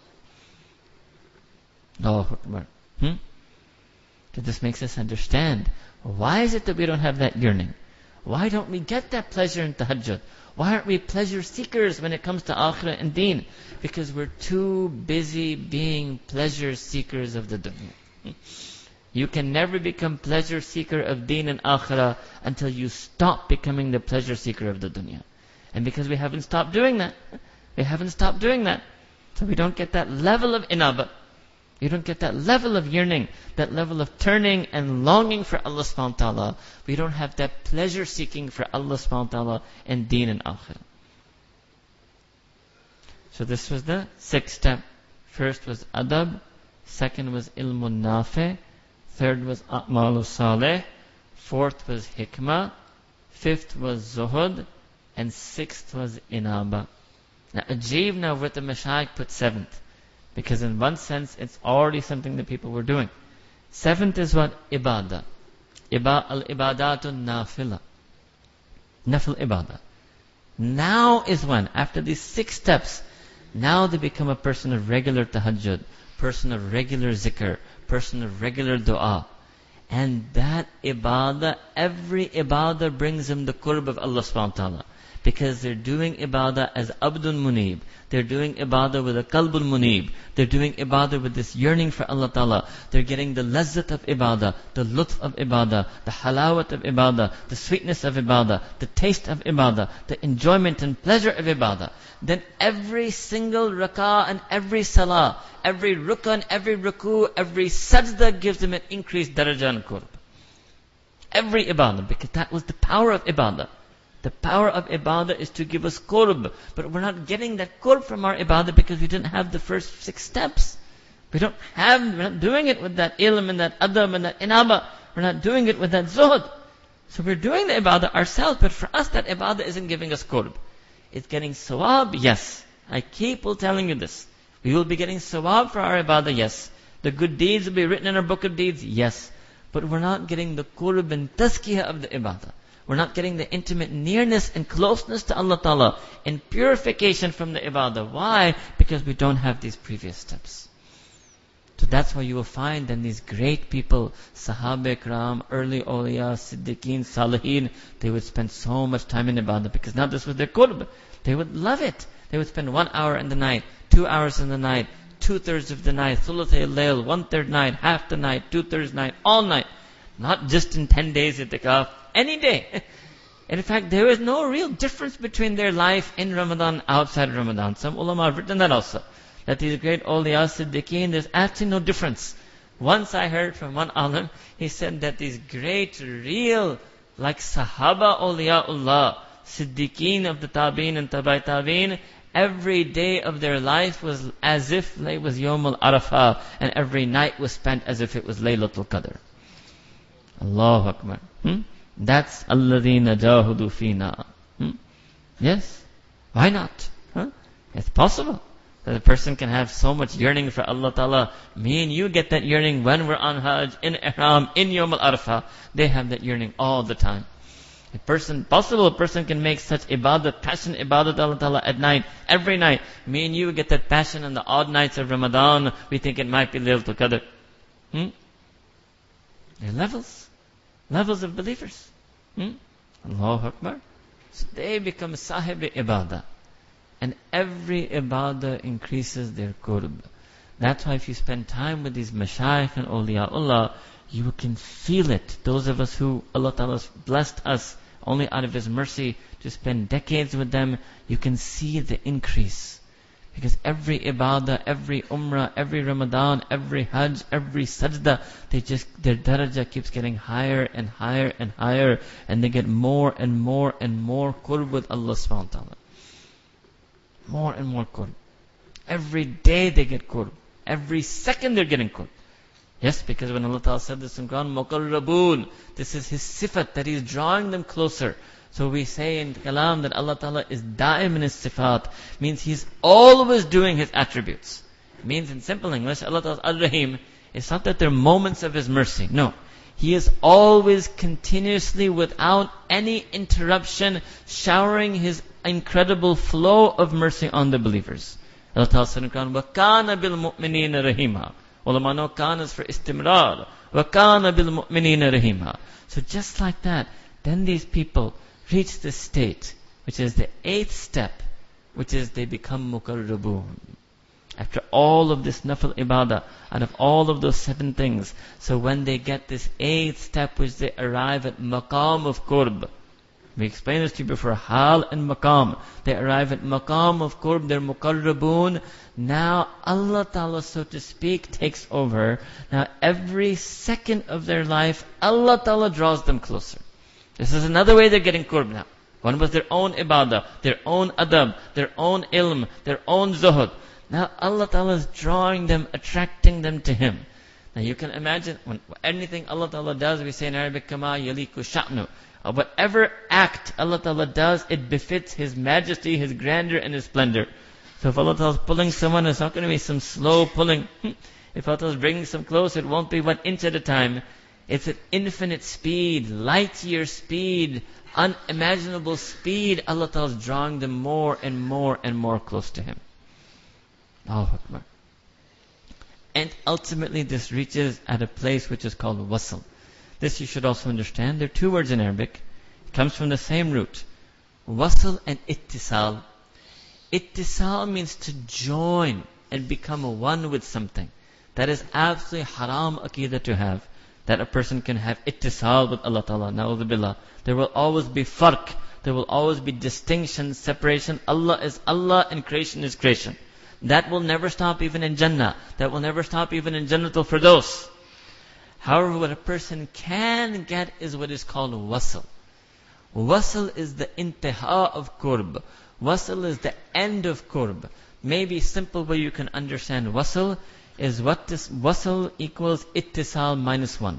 Allahu Akbar. Hmm? So this makes us understand, why is it that we don't have that yearning? Why don't we get that pleasure in tahajjud? Why aren't we pleasure seekers when it comes to akhirah and deen? Because we're too busy being pleasure seekers of the dunya. You can never become pleasure seeker of deen and akhirah until you stop becoming the pleasure seeker of the dunya. And because we haven't stopped doing that, we haven't stopped doing that. So we don't get that level of inaba. You don't get that level of yearning, that level of turning and longing for Allah subhanahu wa ta'ala. We don't have that pleasure seeking for Allah subhanahu wa ta'ala and deen and akhirah. So this was the sixth step. First was adab. Second was ilmun nafi. Third was a'malu saleh. Fourth was hikmah. Fifth was zuhud. And sixth was inaba. Now, ajib now what the Mashayikh put seventh. Because in one sense, it's already something that people were doing. Seventh is what? Ibadah. Iba, al-ibadatun nafila. Nafil ibadah. Now is when, after these six steps, now they become a person of regular tahajjud, person of regular zikr, person of regular dua. And that ibadah, every ibadah brings them the qurb of Allah subhanahu wa ta'ala. Because they're doing ibadah as abdun munib. They're doing ibadah with a qalbun munib. They're doing ibadah with this yearning for Allah ta'ala. They're getting the lazzat of ibadah, the lutf of ibadah, the halawat of ibadah, the sweetness of ibadah, the taste of ibadah, the enjoyment and pleasure of ibadah. Then every single rak'ah and every salah, every rukn, every ruku, every sajda gives them an increased daraja and qurb. Every ibadah, because that was the power of ibadah. The power of ibadah is to give us qurb. But we're not getting that qurb from our ibadah because we didn't have the first six steps. We don't have, we're not doing it with that ilm and that adab and that inaba. We're not doing it with that zuhd. So we're doing the ibadah ourselves, but for us that ibadah isn't giving us qurb. It's getting sawab, yes. I keep on telling you this. We will be getting sawab for our ibadah, yes. The good deeds will be written in our book of deeds, yes. But we're not getting the qurb and tazkiyah of the ibadah. We're not getting the intimate nearness and closeness to Allah Ta'ala in purification from the ibadah. Why? Because we don't have these previous steps. So that's why you will find then these great people, Sahaba Ikram, early awliya, Siddiqeen, Salihin, they would spend so much time in ibadah because now this was their qurb. They would love it. They would spend one hour in the night, two hours in the night, two-thirds of the night, thuluth al-layl, one-third night, half the night, two-thirds night, all night. Not just in ten days itikaf, any day. And in fact, there is no real difference between their life in Ramadan, outside Ramadan. Some ulama have written that also. That these great awliya, Siddiqeen, there's actually no difference. Once I heard from one alim, he said that these great, real, like Sahaba awliyaullah, Siddiqeen of the Tabi'in and Tabai Tabi'in, every day of their life was as if it was Yawm al-Arafah, and every night was spent as if it was Laylatul Qadr. Allahu Akbar. Hmm? That's alladhina jahudu fina. Hmm? Yes? Why not? Huh? It's possible that a person can have so much yearning for Allah Ta'ala. Me and you get that yearning when we're on Hajj, in Ihram, in Yawm al-Arafah. They have that yearning all the time. A person, possible a person can make such ibadat, passion ibadat Allah Ta'ala at night, every night. Me and you get that passion on the odd nights of Ramadan. We think it might be Laylatul Qadr. Hmm? There are levels. Levels of believers. Hmm? Allahu Akbar. So they become sahib ibadah. And every ibadah increases their qurb. That's why if you spend time with these mashayikh and awliyaullah, you can feel it. Those of us who Allah Ta'ala has blessed us only out of His mercy to spend decades with them, you can see the increase. Because every ibadah, every umrah, every Ramadan, every hajj, every sajda, they just, their daraja keeps getting higher and higher and higher, and they get more and more and more qurb with Allah subhanahu wa ta'ala. More and more qurb. Every day they get qurb. Every second they're getting qurb. Yes, because when Allah Ta'ala said this in Quran, muqarrabun, this is His sifat, that He's drawing them closer. So we say in Kalam that Allah Ta'ala is da'im in His sifat, means He's always doing His attributes. It means in simple English, Allah Ta'ala Ar-Rahim, it's not that there are moments of His mercy. No. He is always continuously, without any interruption, showering His incredible flow of mercy on the believers. Allah Ta'ala said in Quran, وَكَانَ بِالْمُؤْمِنِينَ رَحِيمًا. Ulama know kan is for istimrar. وَكَانَ بِالْمُؤْمِنِينَ رَحِيمًا. So just like that, then these people reach the state, which is the eighth step, which is they become muqarrabun. After all of this nafil ibadah, out of all of those seven things, so when they get this eighth step, which they arrive at maqam of qurb. We explained this to you before, hal and maqam. They arrive at maqam of qurb, they're muqarrabun. Now Allah Ta'ala, so to speak, takes over. Now every second of their life, Allah Ta'ala draws them closer. This is another way they're getting qurb now. One was their own ibadah, their own adab, their own ilm, their own zuhud. Now Allah Ta'ala is drawing them, attracting them to Him. Now you can imagine, when anything Allah Ta'ala does, we say in Arabic, kama yaliku sha'nu. Whatever act Allah Ta'ala does, it befits His majesty, His grandeur, and His splendor. So if Allah Ta'ala is pulling someone, it's not going to be some slow pulling. If Allah Ta'ala is bringing some close, it won't be one inch at a time. It's an infinite speed, light year speed, unimaginable speed. Allah Ta'ala is drawing them more and more and more close to Him. Allahu Akbar. And ultimately this reaches at a place which is called wasl. This you should also understand. There are two words in Arabic. It comes from the same root. Wasl and ittisal. Ittisal means to join and become one with something. That is absolutely haram aqidah to have. That a person can have ittisal with Allah Ta'ala. Na'udhu billah. There will always be farq. There will always be distinction, separation. Allah is Allah and creation is creation. That will never stop even in Jannah. That will never stop even in Jannatul Firdaus. However, what a person can get is what is called wasl. Wasl is the intiha of qurb. Wasl is the end of qurb. Maybe simple way you can understand wasl is what this wasl equals ittisal minus one.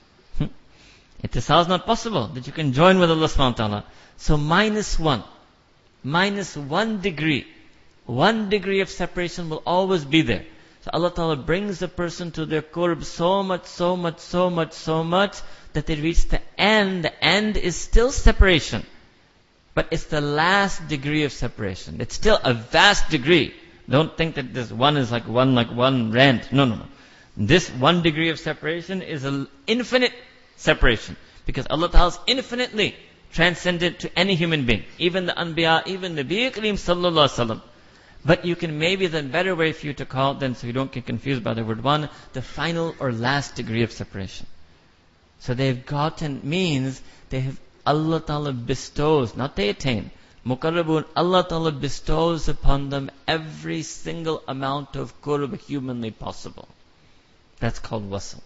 Ittisal is not possible that you can join with Allah subhanahu wa ta'ala. So minus one. Minus one degree. One degree of separation will always be there. So Allah Ta'ala brings the person to their qurb so much, so much, so much, so much that they reach the end. The end is still separation. But it's the last degree of separation. It's still a vast degree. Don't think that this one is like one, like one rand. No, no, no. This one degree of separation is an infinite separation. Because Allah Ta'ala is infinitely transcendent to any human being. Even the Anbiya, even the Nabi Kareem Sallallahu Alaihi Wasallam. But you can maybe the better way for you to call it then, so you don't get confused by the word one, the final or last degree of separation. So they've gotten, means they have, Allah Ta'ala bestows, not they attain. Muqarrabun, Allah Ta'ala bestows upon them every single amount of qurb humanly possible. That's called wasl.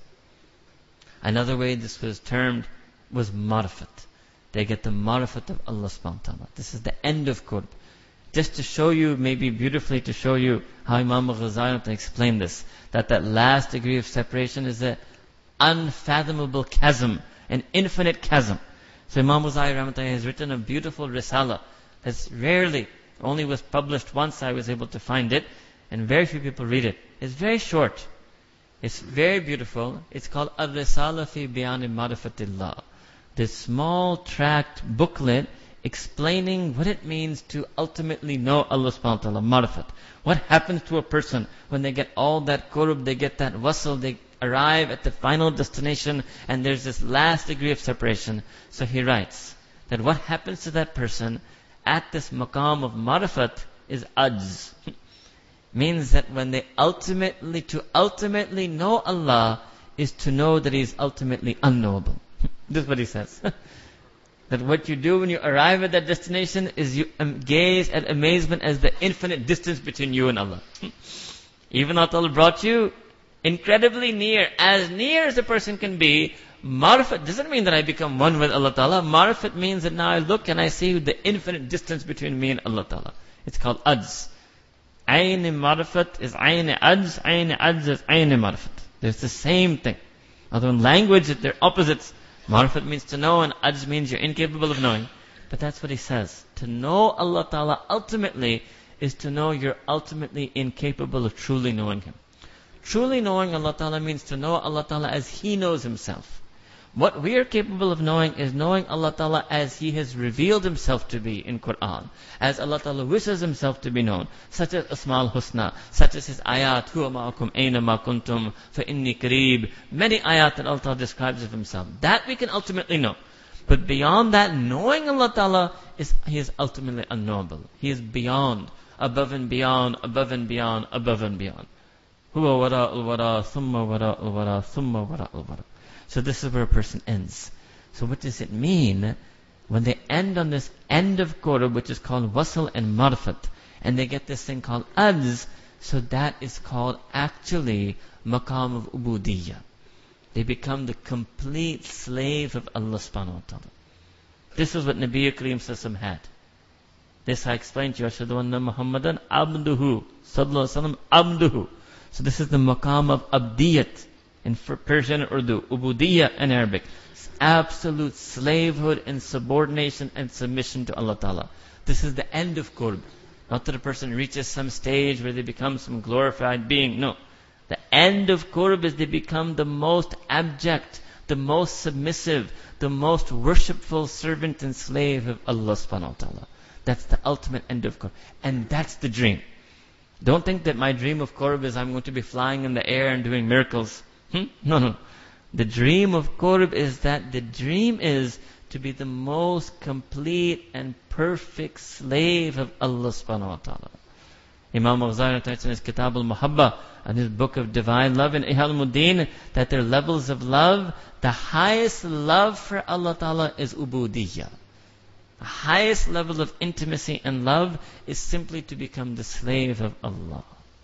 Another way this was termed was marifat. They get the marifat of Allah subhanahu wa ta'ala. This is the end of qurb. Just to show you, maybe beautifully to show you how Imam al-Ghazali explained this, that that last degree of separation is an unfathomable chasm, an infinite chasm. So Imam al-Ghazali has written a beautiful risala that's rarely, only was published once I was able to find it, and very few people read it. It's very short. It's very beautiful. It's called Ar-Risala fi Bayan Ma'rifatillah. This small tract booklet explaining what it means to ultimately know Allah subhanahu wa ta'ala, marifat. What happens to a person when they get all that qurb, they get that wasl, they arrive at the final destination, and there's this last degree of separation. So he writes that what happens to that person at this maqam of marifat is ajz. Means that when they ultimately, to ultimately know Allah is to know that He is ultimately unknowable. This is what he says. That what you do when you arrive at that destination is you gaze at amazement as the infinite distance between you and Allah. Even Allah brought you incredibly near, as near as a person can be. Marifat doesn't mean that I become one with Allah Ta'ala. Marifat means that now I look and I see the infinite distance between me and Allah Ta'ala. It's called ajz. Ayn marifat is ayn ajz, ayn ajz is ayn marifat. There's the same thing. Although in language they're opposites. Marifat means to know, and ajz means you're incapable of knowing. But that's what he says. To know Allah Ta'ala ultimately is to know you're ultimately incapable of truly knowing Him. Truly knowing Allah Ta'ala means to know Allah Ta'ala as He knows Himself. What we are capable of knowing is knowing Allah Ta'ala as He has revealed Himself to be in Qur'an. As Allah Ta'ala wishes Himself to be known. Such as Asma'ul Husna. Such as His ayat. Huwa ma'akum ayna ma kuntum fa inni qareeb. Many ayat that Allah Ta'ala describes of Himself. That we can ultimately know. But beyond that, knowing Allah Ta'ala, is He is ultimately unknowable. He is beyond. Above and beyond. Above and beyond. Above and beyond. Huwa wara'ul wara. Thumma wara'ul wara. Thumma wara'ul wara. So this is where a person ends. So what does it mean when they end on this end of qurb, which is called wasl and marifat, and they get this thing called ajz? So that is called actually maqam of ubudiyyah. They become the complete slave of Allah subhanahu wa ta'ala. This is what Nabi Kareem Sallallahu had. This I explained to you. Ashhadu anna Muhammadan abduhu. Sallallahu alaihi wasallam abduhu. So this is the maqam of abdiyat in Persian or Urdu, ubudiyya in Arabic. Absolute slavehood and subordination and submission to Allah Ta'ala. This is the end of qurb. Not that a person reaches some stage where they become some glorified being. No. The end of qurb is they become the most abject, the most submissive, the most worshipful servant and slave of Allah subhanahu wa ta'ala. That's the ultimate end of qurb. And that's the dream. Don't think that my dream of qurb is I'm going to be flying in the air and doing miracles. Hmm? No, no. The dream of qurb is that the dream is to be the most complete and perfect slave of Allah subhanahu wa ta'ala. Imam Al-Ghazali writes in his Kitab al-Muhabba, and his book of divine love in Ihya al-Muddin, that their levels of love, the highest love for Allah ta'ala is ubudiyyah. The highest level of intimacy and love is simply to become the slave of Allah.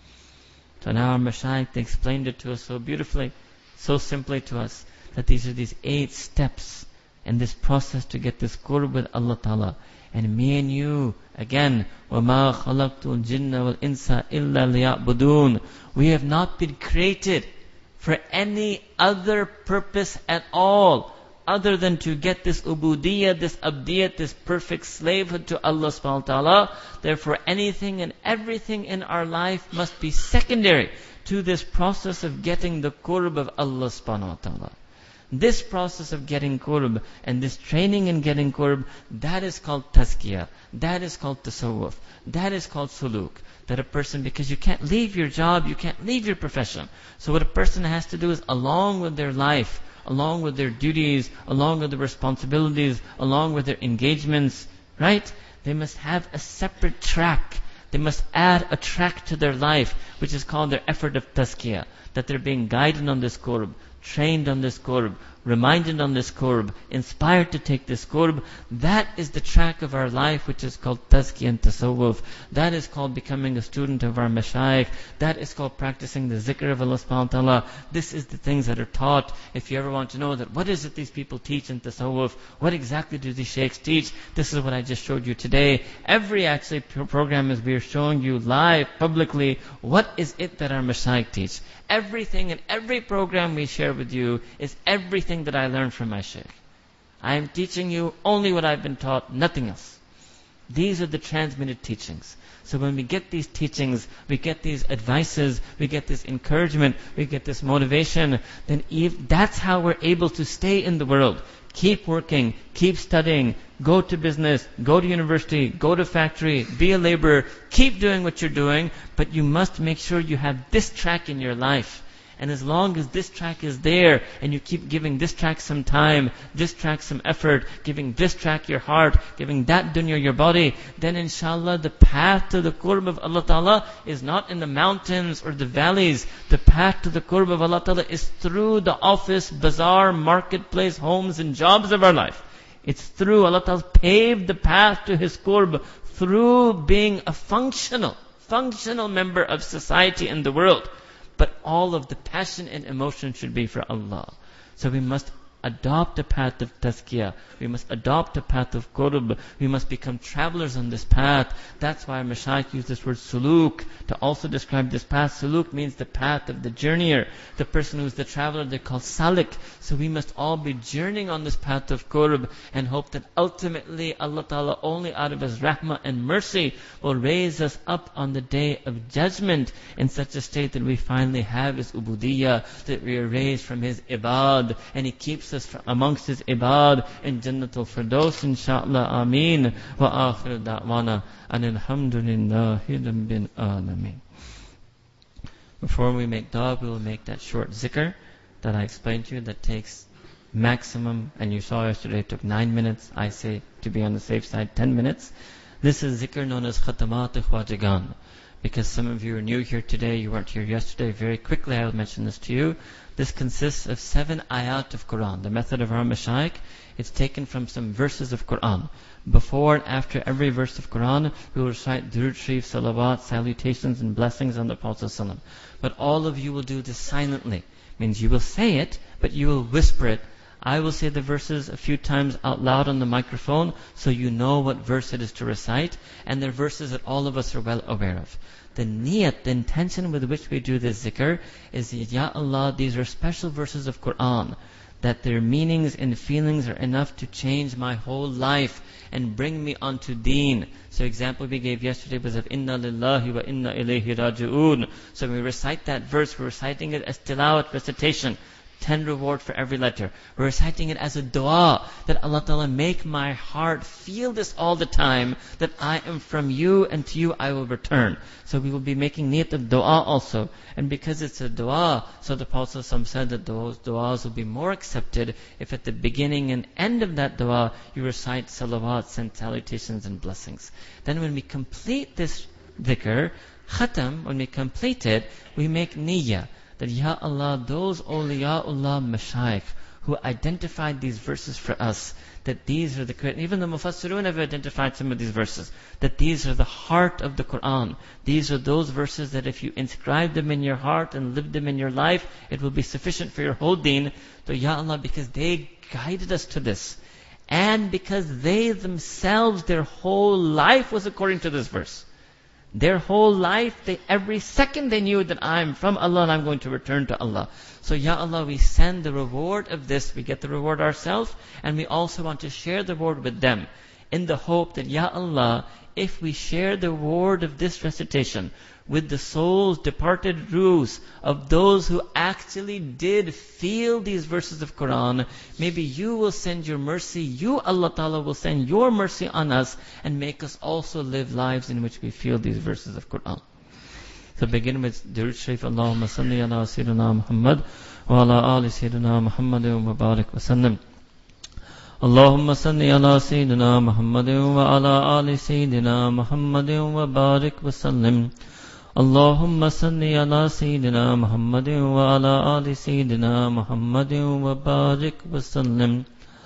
So now our Mashaykh, they explained it to us so beautifully, so simply to us, that these are these eight steps in this process to get this qurb with Allah ta'ala. And me and you, again, وَمَا خَلَقْتُ الْجِنَّ وَالْإِنسَ إِلَّا لِيَعْبُدُونَ. We have not been created for any other purpose at all, other than to get this ubudiyyah, this abdiyat, this perfect slavehood to Allah subhanahu wa ta'ala. Therefore, anything and everything in our life must be secondary to this process of getting the qurb of Allah subhanahu wa ta'ala. This process of getting qurb and this training in getting qurb, that is called tazkiyah. That is called tasawwuf. That is called suluk. That a person, because you can't leave your job, you can't leave your profession. So what a person has to do is, along with their life, along with their duties, along with their responsibilities, along with their engagements, right? They must have a separate track. They must add a track to their life, which is called their effort of tazkiyah. That they're being guided on this qurb, trained on this qurb, reminded on this qurb, inspired to take this qurb. That is the track of our life, which is called tazkiyah and tasawwuf. That is called becoming a student of our mashayikh. That is called practicing the zikr of Allah subhanahu wa ta'ala. This is the things that are taught. If you ever want to know that what is it these people teach in tasawwuf, what exactly do these sheikhs teach, this is what I just showed you today. Every actually program is we are showing you live, publicly, what is it that our mashayikh teach. Everything in every program we share with you is everything that I learned from my shaykh. I am teaching you only what I've been taught, nothing else. These are the transmitted teachings. So when we get these teachings, we get these advices, we get this encouragement, we get this motivation, then if that's how we're able to stay in the world. Keep working, keep studying, go to business, go to university, go to factory, be a laborer, keep doing what you're doing, but you must make sure you have this track in your life. And as long as this track is there, and you keep giving this track some time, this track some effort, giving this track your heart, giving that dunya your body, then inshallah the path to the qurb of Allah Ta'ala is not in the mountains or the valleys. The path to the qurb of Allah Ta'ala is through the office, bazaar, marketplace, homes and jobs of our life. It's through, Allah Ta'ala paved the path to His qurb through being a functional, functional member of society in the world. But all of the passion and emotion should be for Allah. So we must adopt a path of tazkiyah. We must adopt a path of qurb. We must become travelers on this path. That's why Mashaykh used this word suluk to also describe this path. Suluk means the path of the journeyer. The person who's the traveler, they call salik. So we must all be journeying on this path of qurb and hope that ultimately Allah Ta'ala only out of His rahmah and mercy will raise us up on the day of judgment in such a state that we finally have His ubudiyyah, that we are raised from His ibad and He keeps us amongst His ibad in Jannatul Firdaus, inshaAllah. Ameen. Wa akhir da'wana and alhamdulillahi rabbil alameen. Before we make dua, we will make that short zikr that I explained to you that takes maximum, and you saw yesterday it took nine minutes. I say, to be on the safe side, ten minutes. This is zikr known as Khatamat Khwajagan. Because some of you are new here today, you weren't here yesterday. Very quickly I will mention this to you. This consists of seven ayat of Quran. The method of our mashayikh, it's taken from some verses of Quran. Before and after every verse of Quran, we will recite Durud Sharif, salawat, salutations and blessings on the Prophet ﷺ. But all of you will do this silently. Means you will say it, but you will whisper it. I will say the verses a few times out loud on the microphone so you know what verse it is to recite, and they're verses that all of us are well aware of. The niyat, the intention with which we do this zikr is, Ya Allah, these are special verses of Quran that their meanings and feelings are enough to change my whole life and bring me onto deen. So example we gave yesterday was of Inna lillahi wa inna ilayhi raji'un. So when we recite that verse, we're reciting it as tilawat, recitation. Ten reward for every letter. We're reciting it as a dua, that Allah Ta'ala make my heart feel this all the time, that I am from you and to you I will return. So we will be making niyat of dua also. And because it's a dua, so the Prophet said that those duas will be more accepted if at the beginning and end of that dua you recite salawats and salutations and blessings. Then when we complete this dhikr, khatam, when we complete it, we make niyyah. That, Ya Allah, those awliyaullah mashayikh who identified these verses for us, that these are the correct, even the Mufassirun have identified some of these verses, that these are the heart of the Qur'an. These are those verses that if you inscribe them in your heart and live them in your life, it will be sufficient for your whole deen. So Ya Allah, because they guided us to this, and because they themselves, their whole life was according to this verse. Their whole life, they, every second they knew that I'm from Allah and I'm going to return to Allah. So Ya Allah, we send the reward of this, we get the reward ourselves, and we also want to share the reward with them, in the hope that, Ya Allah, if we share the reward of this recitation with the souls, departed ruhs of those who actually did feel these verses of Quran, maybe you will send your mercy, you Allah Ta'ala will send your mercy on us and make us also live lives in which we feel these verses of Quran. So begin with Durood Sharif, Allahumma salli ala Sayyidina Muhammad wa ala ali Sayyidina Muhammad wa barik wa sallim. Allahumma salli ala Sayyidina Muhammad wa ala ali Sayyidina Muhammad wa barik wa sallim. Allahumma salli ala Sayyidina Muhammad wa ala ali Sayyidina Muhammad wa barik wa sallim.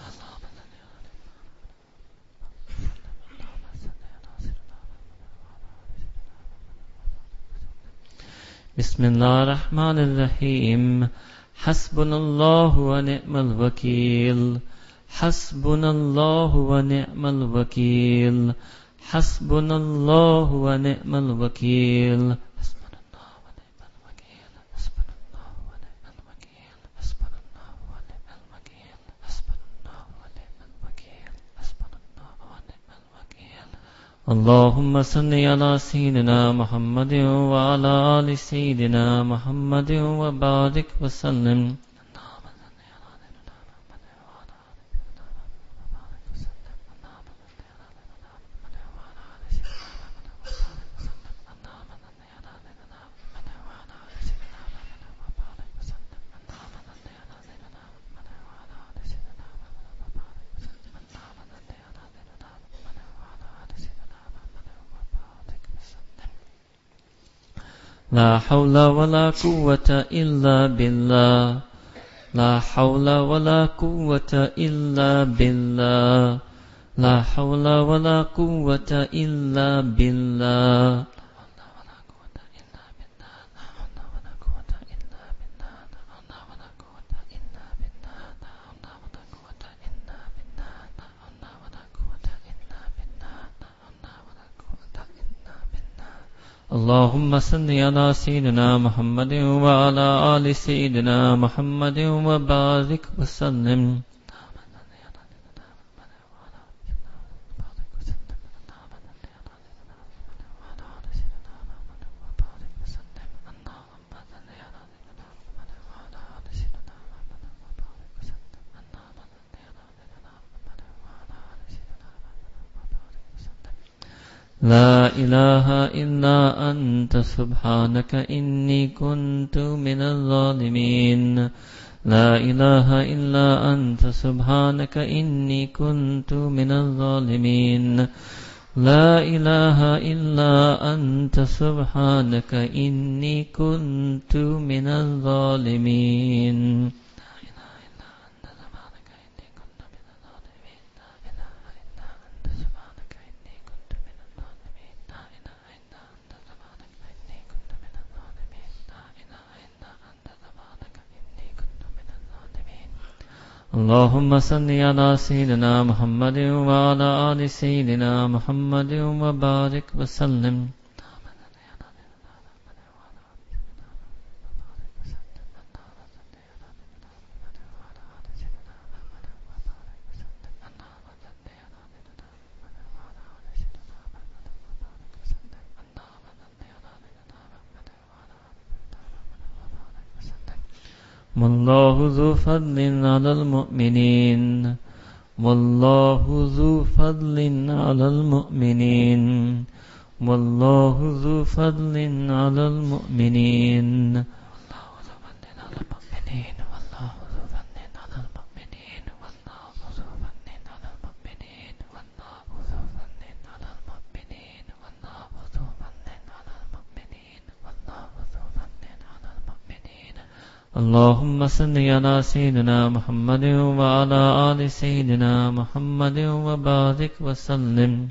Bismillah ar-Rahman ar-Rahim. Hasbunallahu wa ni'mal wakeel. Hasbunallahu wa ni'mal wakeel. Hasbunallahu wa ni'mal wakeel. Allahumma salli ala Sayyidina Muhammad wa ala ali Sayyidina Muhammad wa barik wa sallim. La hawla wa la quwwata illa billah. La hawla wa la quwwata illa billah. La hawla wa la quwwata illa billah. Allahumma salli ala Sayyidina Muhammad wa ala ali Sayyidina Muhammad wa barik wa sallim. La ilaha illa anta subhanaka inni kuntu minal zalimin. La ilaha illa anta subhanaka inni kuntu minal zalimin. La ilaha illa anta subhanaka inni kuntu minal zalimin. Allahumma salli ala Sayyidina Muhammad wa ala ali Sayyidina Muhammad wa barik wa sallim. والله ذو فضل على المؤمنين والله ذو فضل على المؤمنين والله ذو فضل على المؤمنين اللهم صل على سيدنا محمد وعلى آل سيدنا محمد وبارك وسلم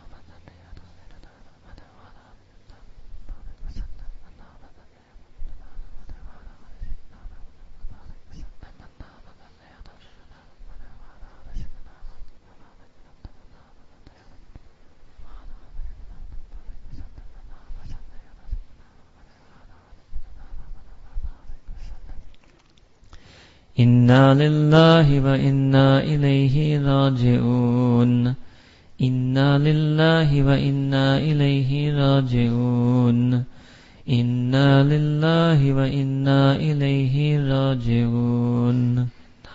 إنا لله وإنا إليه راجعون إنا لله وإنا إليه راجعون إنا لله وإنا إليه راجعون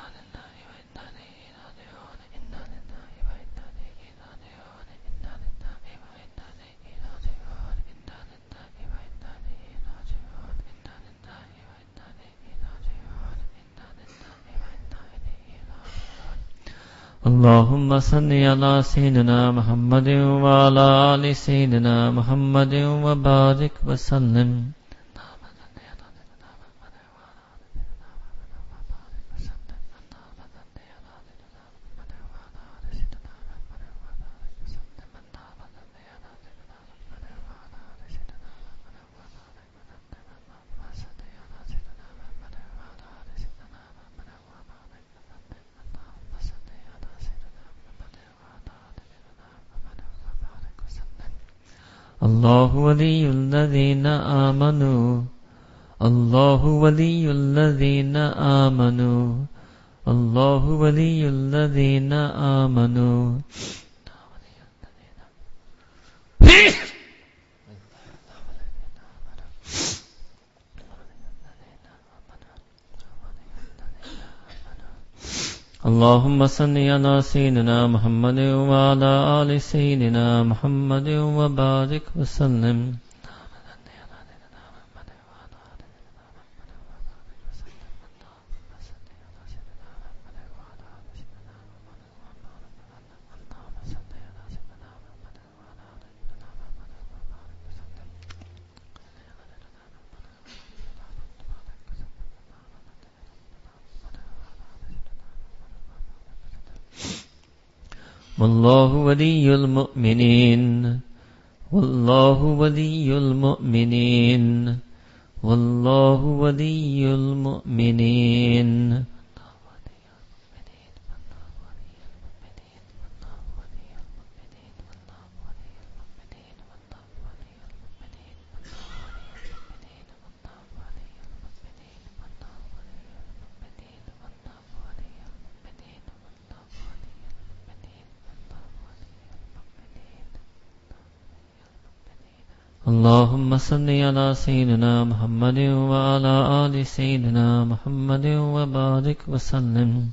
اللهم صل على سيدنا محمد وعلى آل سيدنا محمد وبارك وسلم الله ولي الذين آمنوا الله ولي الذين آمنوا الله ولي الذين آمنوا اللهم صل على سيدنا محمد وعلى آل سيدنا محمد وبارك وسلم والله ولي المؤمنين والله ولي المؤمنين والله ولي المؤمنين اللهم صل على سيدنا محمد وعلى آل سيدنا محمد وبارك وسلم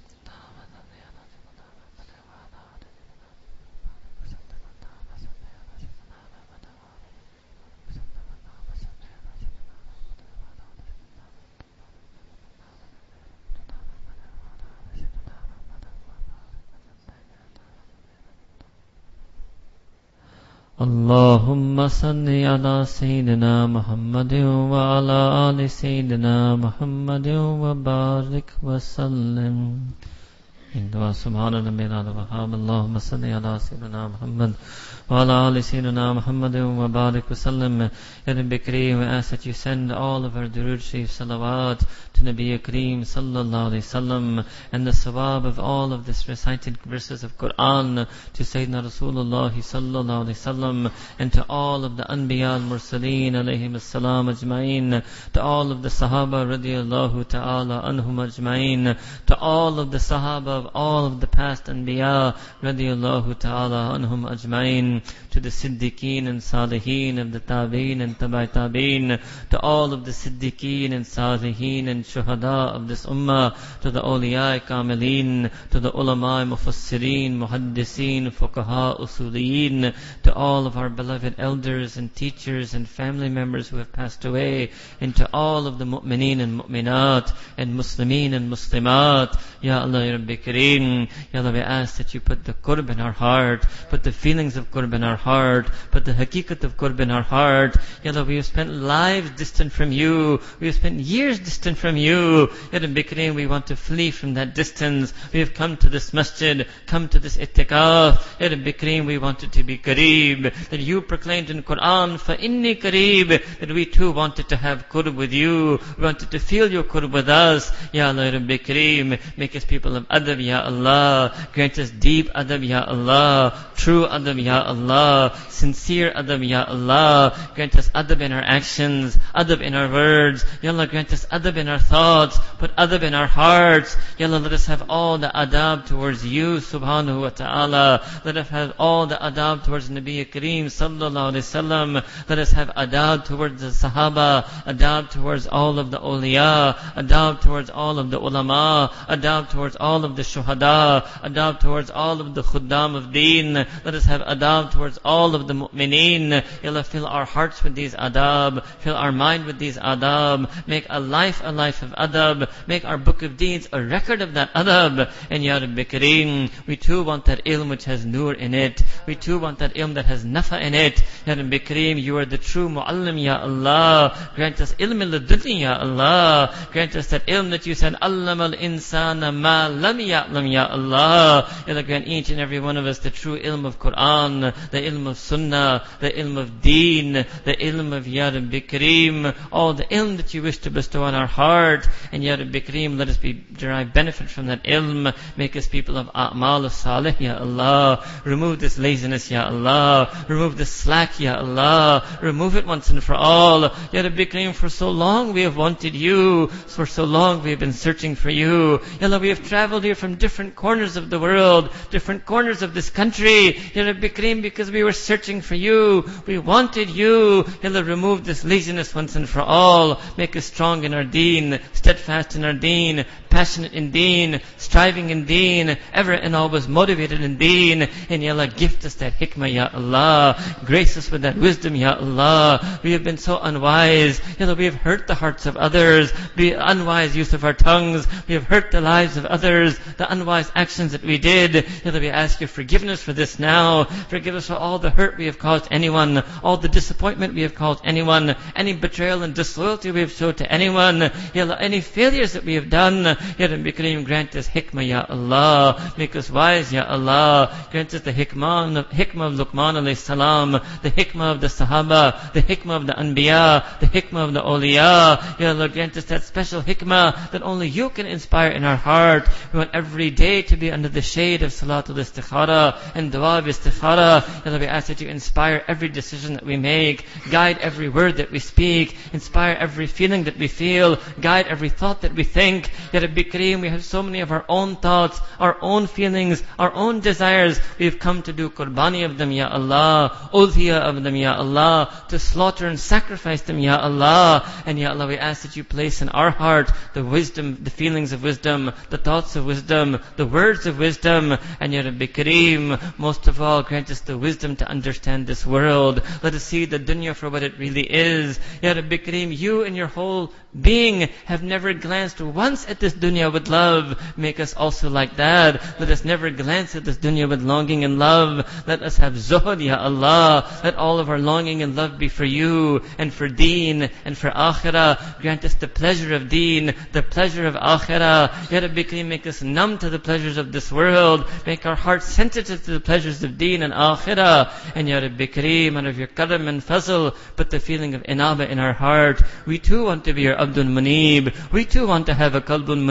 اللهم صل على سيدنا محمد وعلى آل سيدنا محمد وبارك وسلم إن سبحان ربي العظيم اللهم صل على سيدنا محمد وعلى آل سيدنا محمد وبارك وسلم. Ya Rabbi Kareem, we ask that you send all of our durood sharif salawat to Nabi Kareem sallallahu alayhi wasallam, and the sawab of all of this recited verses of Quran to Sayyidina Rasulullah sallallahu alayhi wasallam, and to all of the Anbiya al-Mursaleen alayhim as-salam ajma'in, to all of the Sahaba radiyallahu ta'ala anhum ajma'in, to all of the Sahaba of of all of the past Anbiya, radiyallahu ta'ala anhum ajmain, to the Siddiqeen and Salihin of the Tabi'in and Tabai Tabi'in, to all of the Siddiqeen and Salihin and Shuhada of this Ummah, to the Awliya Kamilin, to the Ulama Mufassirin, Muhaddiseen, Fuqaha, Usuliyin, to all of our beloved elders and teachers and family members who have passed away, and to all of the Mu'mineen and Mu'minat, and Muslimeen and Muslimat. Ya Allah, Ya Rabbi Kareem, Ya Allah, we ask that you put the qurb in our heart, put the feelings of qurb in our heart, put the haqiqat of qurb in our heart. Ya Allah, we have spent lives distant from you, we have spent years distant from you. Ya Rabbi Kareem, we want to flee from that distance. We have come to this masjid, come to this ittikaf. Ya Rabbi Kareem, we wanted to be qareeb, that you proclaimed in Quran, فَإِنِّي قَرِيب, that we too wanted to have qurb with you, we wanted to feel your qurb with us. Ya Allah, Ya Rabbi Kareem, make us people of adab, Ya Allah. Grant us deep adab, Ya Allah. True adab, Ya Allah. Sincere adab, Ya Allah. Grant us adab in our actions, adab in our words. Ya Allah, grant us adab in our thoughts, put adab in our hearts. Ya Allah, let us have all the adab towards you, subhanahu wa ta'ala. Let us have all the adab towards Nabi Kareem, sallallahu alayhi wasallam. Let us have adab towards the Sahaba, adab towards all of the awliya, adab towards all of the ulama, adab towards all of the shuhada, adab towards all of the khuddam of deen. Let us have adab towards all of the mu'mineen. Ya Allah, fill our hearts with these adab, fill our mind with these adab. Make a life a life of adab. Make our book of deeds a record of that adab. And Ya Rabbi Kareem, we too want that ilm which has nur in it. We too want that ilm that has nafa in it. Ya Rabbi Kareem, you are the true mu'allim, Ya Allah. Grant us ilm al-dunya, Ya Allah. Grant us that ilm that you said, allama al-insana ma lam ya'lam, Ya Allah. Ya Allah, grant each and every one of us the true ilm of Quran, the ilm of sunnah, the ilm of deen, the ilm of Ya Rabbi Kareem, all the ilm that you wish to bestow on our heart. And Ya Rabbi Kareem, let us be derive benefit from that ilm. Make us people of a'mal salih, Ya Allah. Remove this laziness, Ya Allah. Remove this slack, Ya Allah. Remove it once and for all. Ya Rabbi Kareem, for so long we have wanted you. For so long we have been searching for you. Ya Allah, we have traveled here from different corners of the world, different corners of this country. Ya Rabbi Kareem, because we were searching for you. We wanted you. Ya Allah, remove this laziness once and for all. Make us strong in our deen, steadfast in our deen, passionate in deen, striving in deen, ever and always motivated in deen. And Ya Allah, gift us that hikmah, Ya Allah. Grace us with that wisdom, Ya Allah. We have been so unwise. Ya Allah, we have hurt the hearts of others, the unwise use of our tongues. We have hurt the lives of others, the unwise actions that we did. Ya Allah, we ask your forgiveness for this now. Forgive us for all the hurt we have caused anyone, all the disappointment we have caused anyone, any betrayal and disloyalty we have showed to anyone. Ya Allah, any failures that we have done. Ya Rabbi Kareem, grant us hikmah, Ya Allah. Make us wise, Ya Allah. Grant us the hikmah, hikmah of Luqman alayhi salam, the hikmah of the Sahaba, the hikmah of the Anbiya, the hikmah of the awliya. Ya Allah, grant us that special hikmah that only you can inspire in our heart. We want every day to be under the shade of Salatul Istikhara and Dua of Istikhara. Ya Allah, we ask that you inspire every decision that we make, guide every word that we speak, inspire every feeling that we feel, guide every thought that we think. Ya Rabbi Kareem, we have so many of our own thoughts, our own feelings, our own desires. We have come to do qurbani of them, Ya Allah, udhiya of them, Ya Allah, to slaughter and sacrifice them, Ya Allah. And Ya Allah, we ask that you place in our heart the wisdom, the feelings of wisdom, the thoughts of wisdom, the words of wisdom. And Ya Rabbi Kareem, most of all, grant us the wisdom to understand this world. Let us see the dunya for what it really is. Ya Rabbi Kareem, you and your whole being have never glanced once at this dunya with love. Make us also like that. Let us never glance at this dunya with longing and love. Let us have zuhud, Ya Allah. Let all of our longing and love be for you and for deen and for akhirah. Grant us the pleasure of deen, the pleasure of akhirah. Ya Rabbi Kareem, make us numb to the pleasures of this world. Make our hearts sensitive to the pleasures of deen and akhirah. And Ya Rabbi Kareem, out of your karam and fazl, put the feeling of inaba in our heart. We too want to be your Abdul Munib. We too want to have a qalbun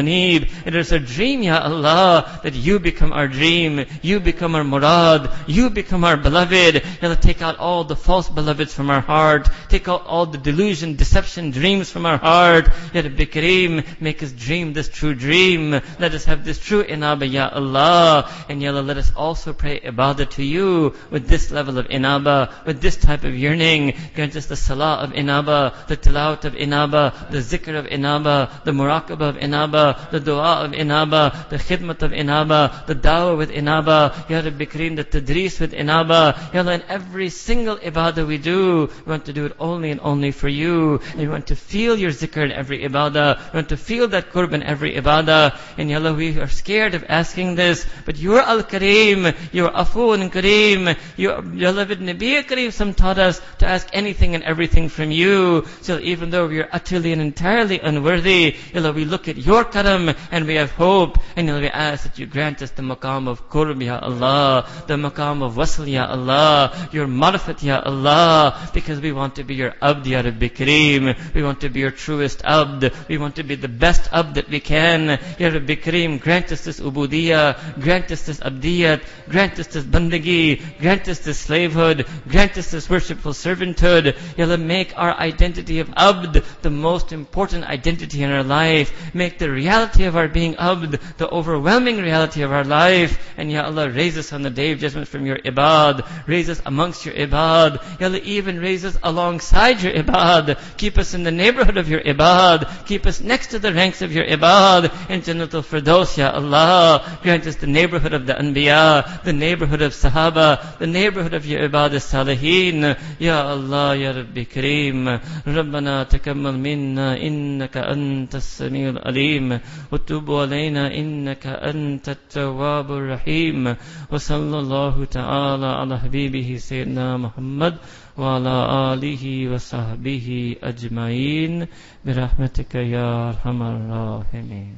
munib. It is our dream, Ya Allah, that you become our dream, you become our murad, you become our beloved. Ya Allah, take out all the false beloveds from our heart, take out all the delusion, deception, dreams from our heart. Ya Rabbi Kareem, make us dream this true dream. Let us have this true inaba, Ya Allah. And Ya Allah, let us also pray ibadah to you with this level of inaba, with this type of yearning. Grant us the salah of inaba, the tilawat of inaba, the zikr of inaba, the muraqabah of inaba, the dua of inaba, the khidmat of inaba, the dawah with inaba. Ya Rabbi Kareem, the tadris with inaba. Ya Allah, in every single ibadah we do, we want to do it only and only for you. And we want to feel your zikr in every ibadah. We want to feel that qurb in every ibadah. And Ya Allah, we are scared of asking this, but you are Al-Kareem, you are Afoon and Kareem, you are, Ya Allah, with Nabi Kareem, some taught us to ask anything and everything from you. So even though we are utterly and entirely unworthy, Ya Allah, we look at your karam and we have hope. And Ya Allah, we ask that you grant us the maqam of qurb, Ya Allah, the maqam of wasl, Ya Allah, your marifat, Ya Allah, because we want to be your abd, Ya Rabbi Kareem. We want to be your truest abd. We want to be the best abd that we can. Ya Rabbi Kareem, grant us this ubudiyah, grant us this abdiyat, grant us this bandagi, grant us this slavehood, grant us this worshipful servanthood. Ya Allah, make our identity of abd the most important identity in our life. Make the reality of our being abd the overwhelming reality of our life. And Ya Allah, raise us on the day of judgment from your ibad. Raise us amongst your ibad. Ya Allah, even raise us alongside your ibad. Keep us in the neighborhood of your ibad. Keep us next to the ranks of your ibad in Jannatul Firdaus, Ya Allah. Grant us the neighborhood of the Anbiya, the neighborhood of Sahaba, the neighborhood of your ibad as-salihin. Ya Allah, Ya Rabbi Kareem. Rabbana takammal minna innaka anta as-sami'ul alim. Wa tub alayna innaka anta at-tawwabur rahim. Wa sallallahu ta'ala ala habibihi Sayyidina Muhammad wa ala alihi wa sahbihi ajma'in. Birahmatika ya arhamar rahimin.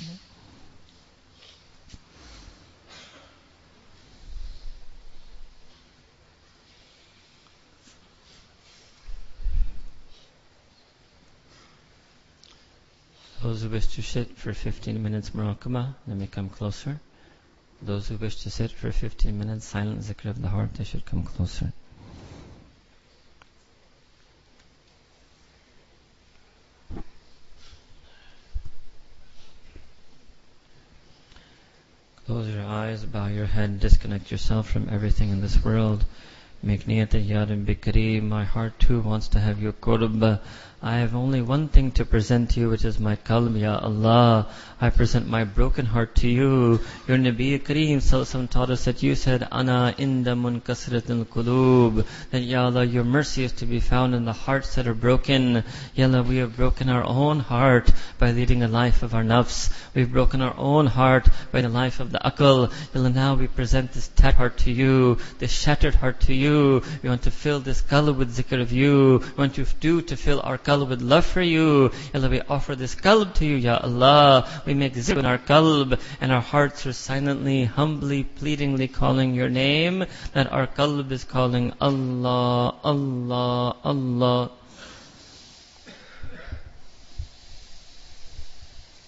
Those who wish to sit for fifteen minutes muraqabah, they may come closer. Those who wish to sit for fifteen minutes silent zikr of the heart, they should come closer. Close your eyes, bow your head, disconnect yourself from everything in this world. Make niyat that Ya Rabbi Kareem, my heart too wants to have your qurb. I have only one thing to present to you, which is my qalb, Ya Allah. I present my broken heart to you. Your Nabi Kareem Sallallahu taught us that you said, Ana inda munkasratul qulub. That Ya Allah, your mercy is to be found in the hearts that are broken. Ya Allah, we have broken our own heart by leading a life of our nafs. We've broken our own heart by the life of the aql. Ya Allah, now we present this tattered heart to you, this shattered heart to you. We want to fill this qalb with zikr of you. We want to do to fill our qalb with love for you. Ya Allah, we offer this qalb to you, Ya Allah. We make zikr in our qalb, and our hearts are silently, humbly, pleadingly calling your name. That our qalb is calling Allah, Allah, Allah.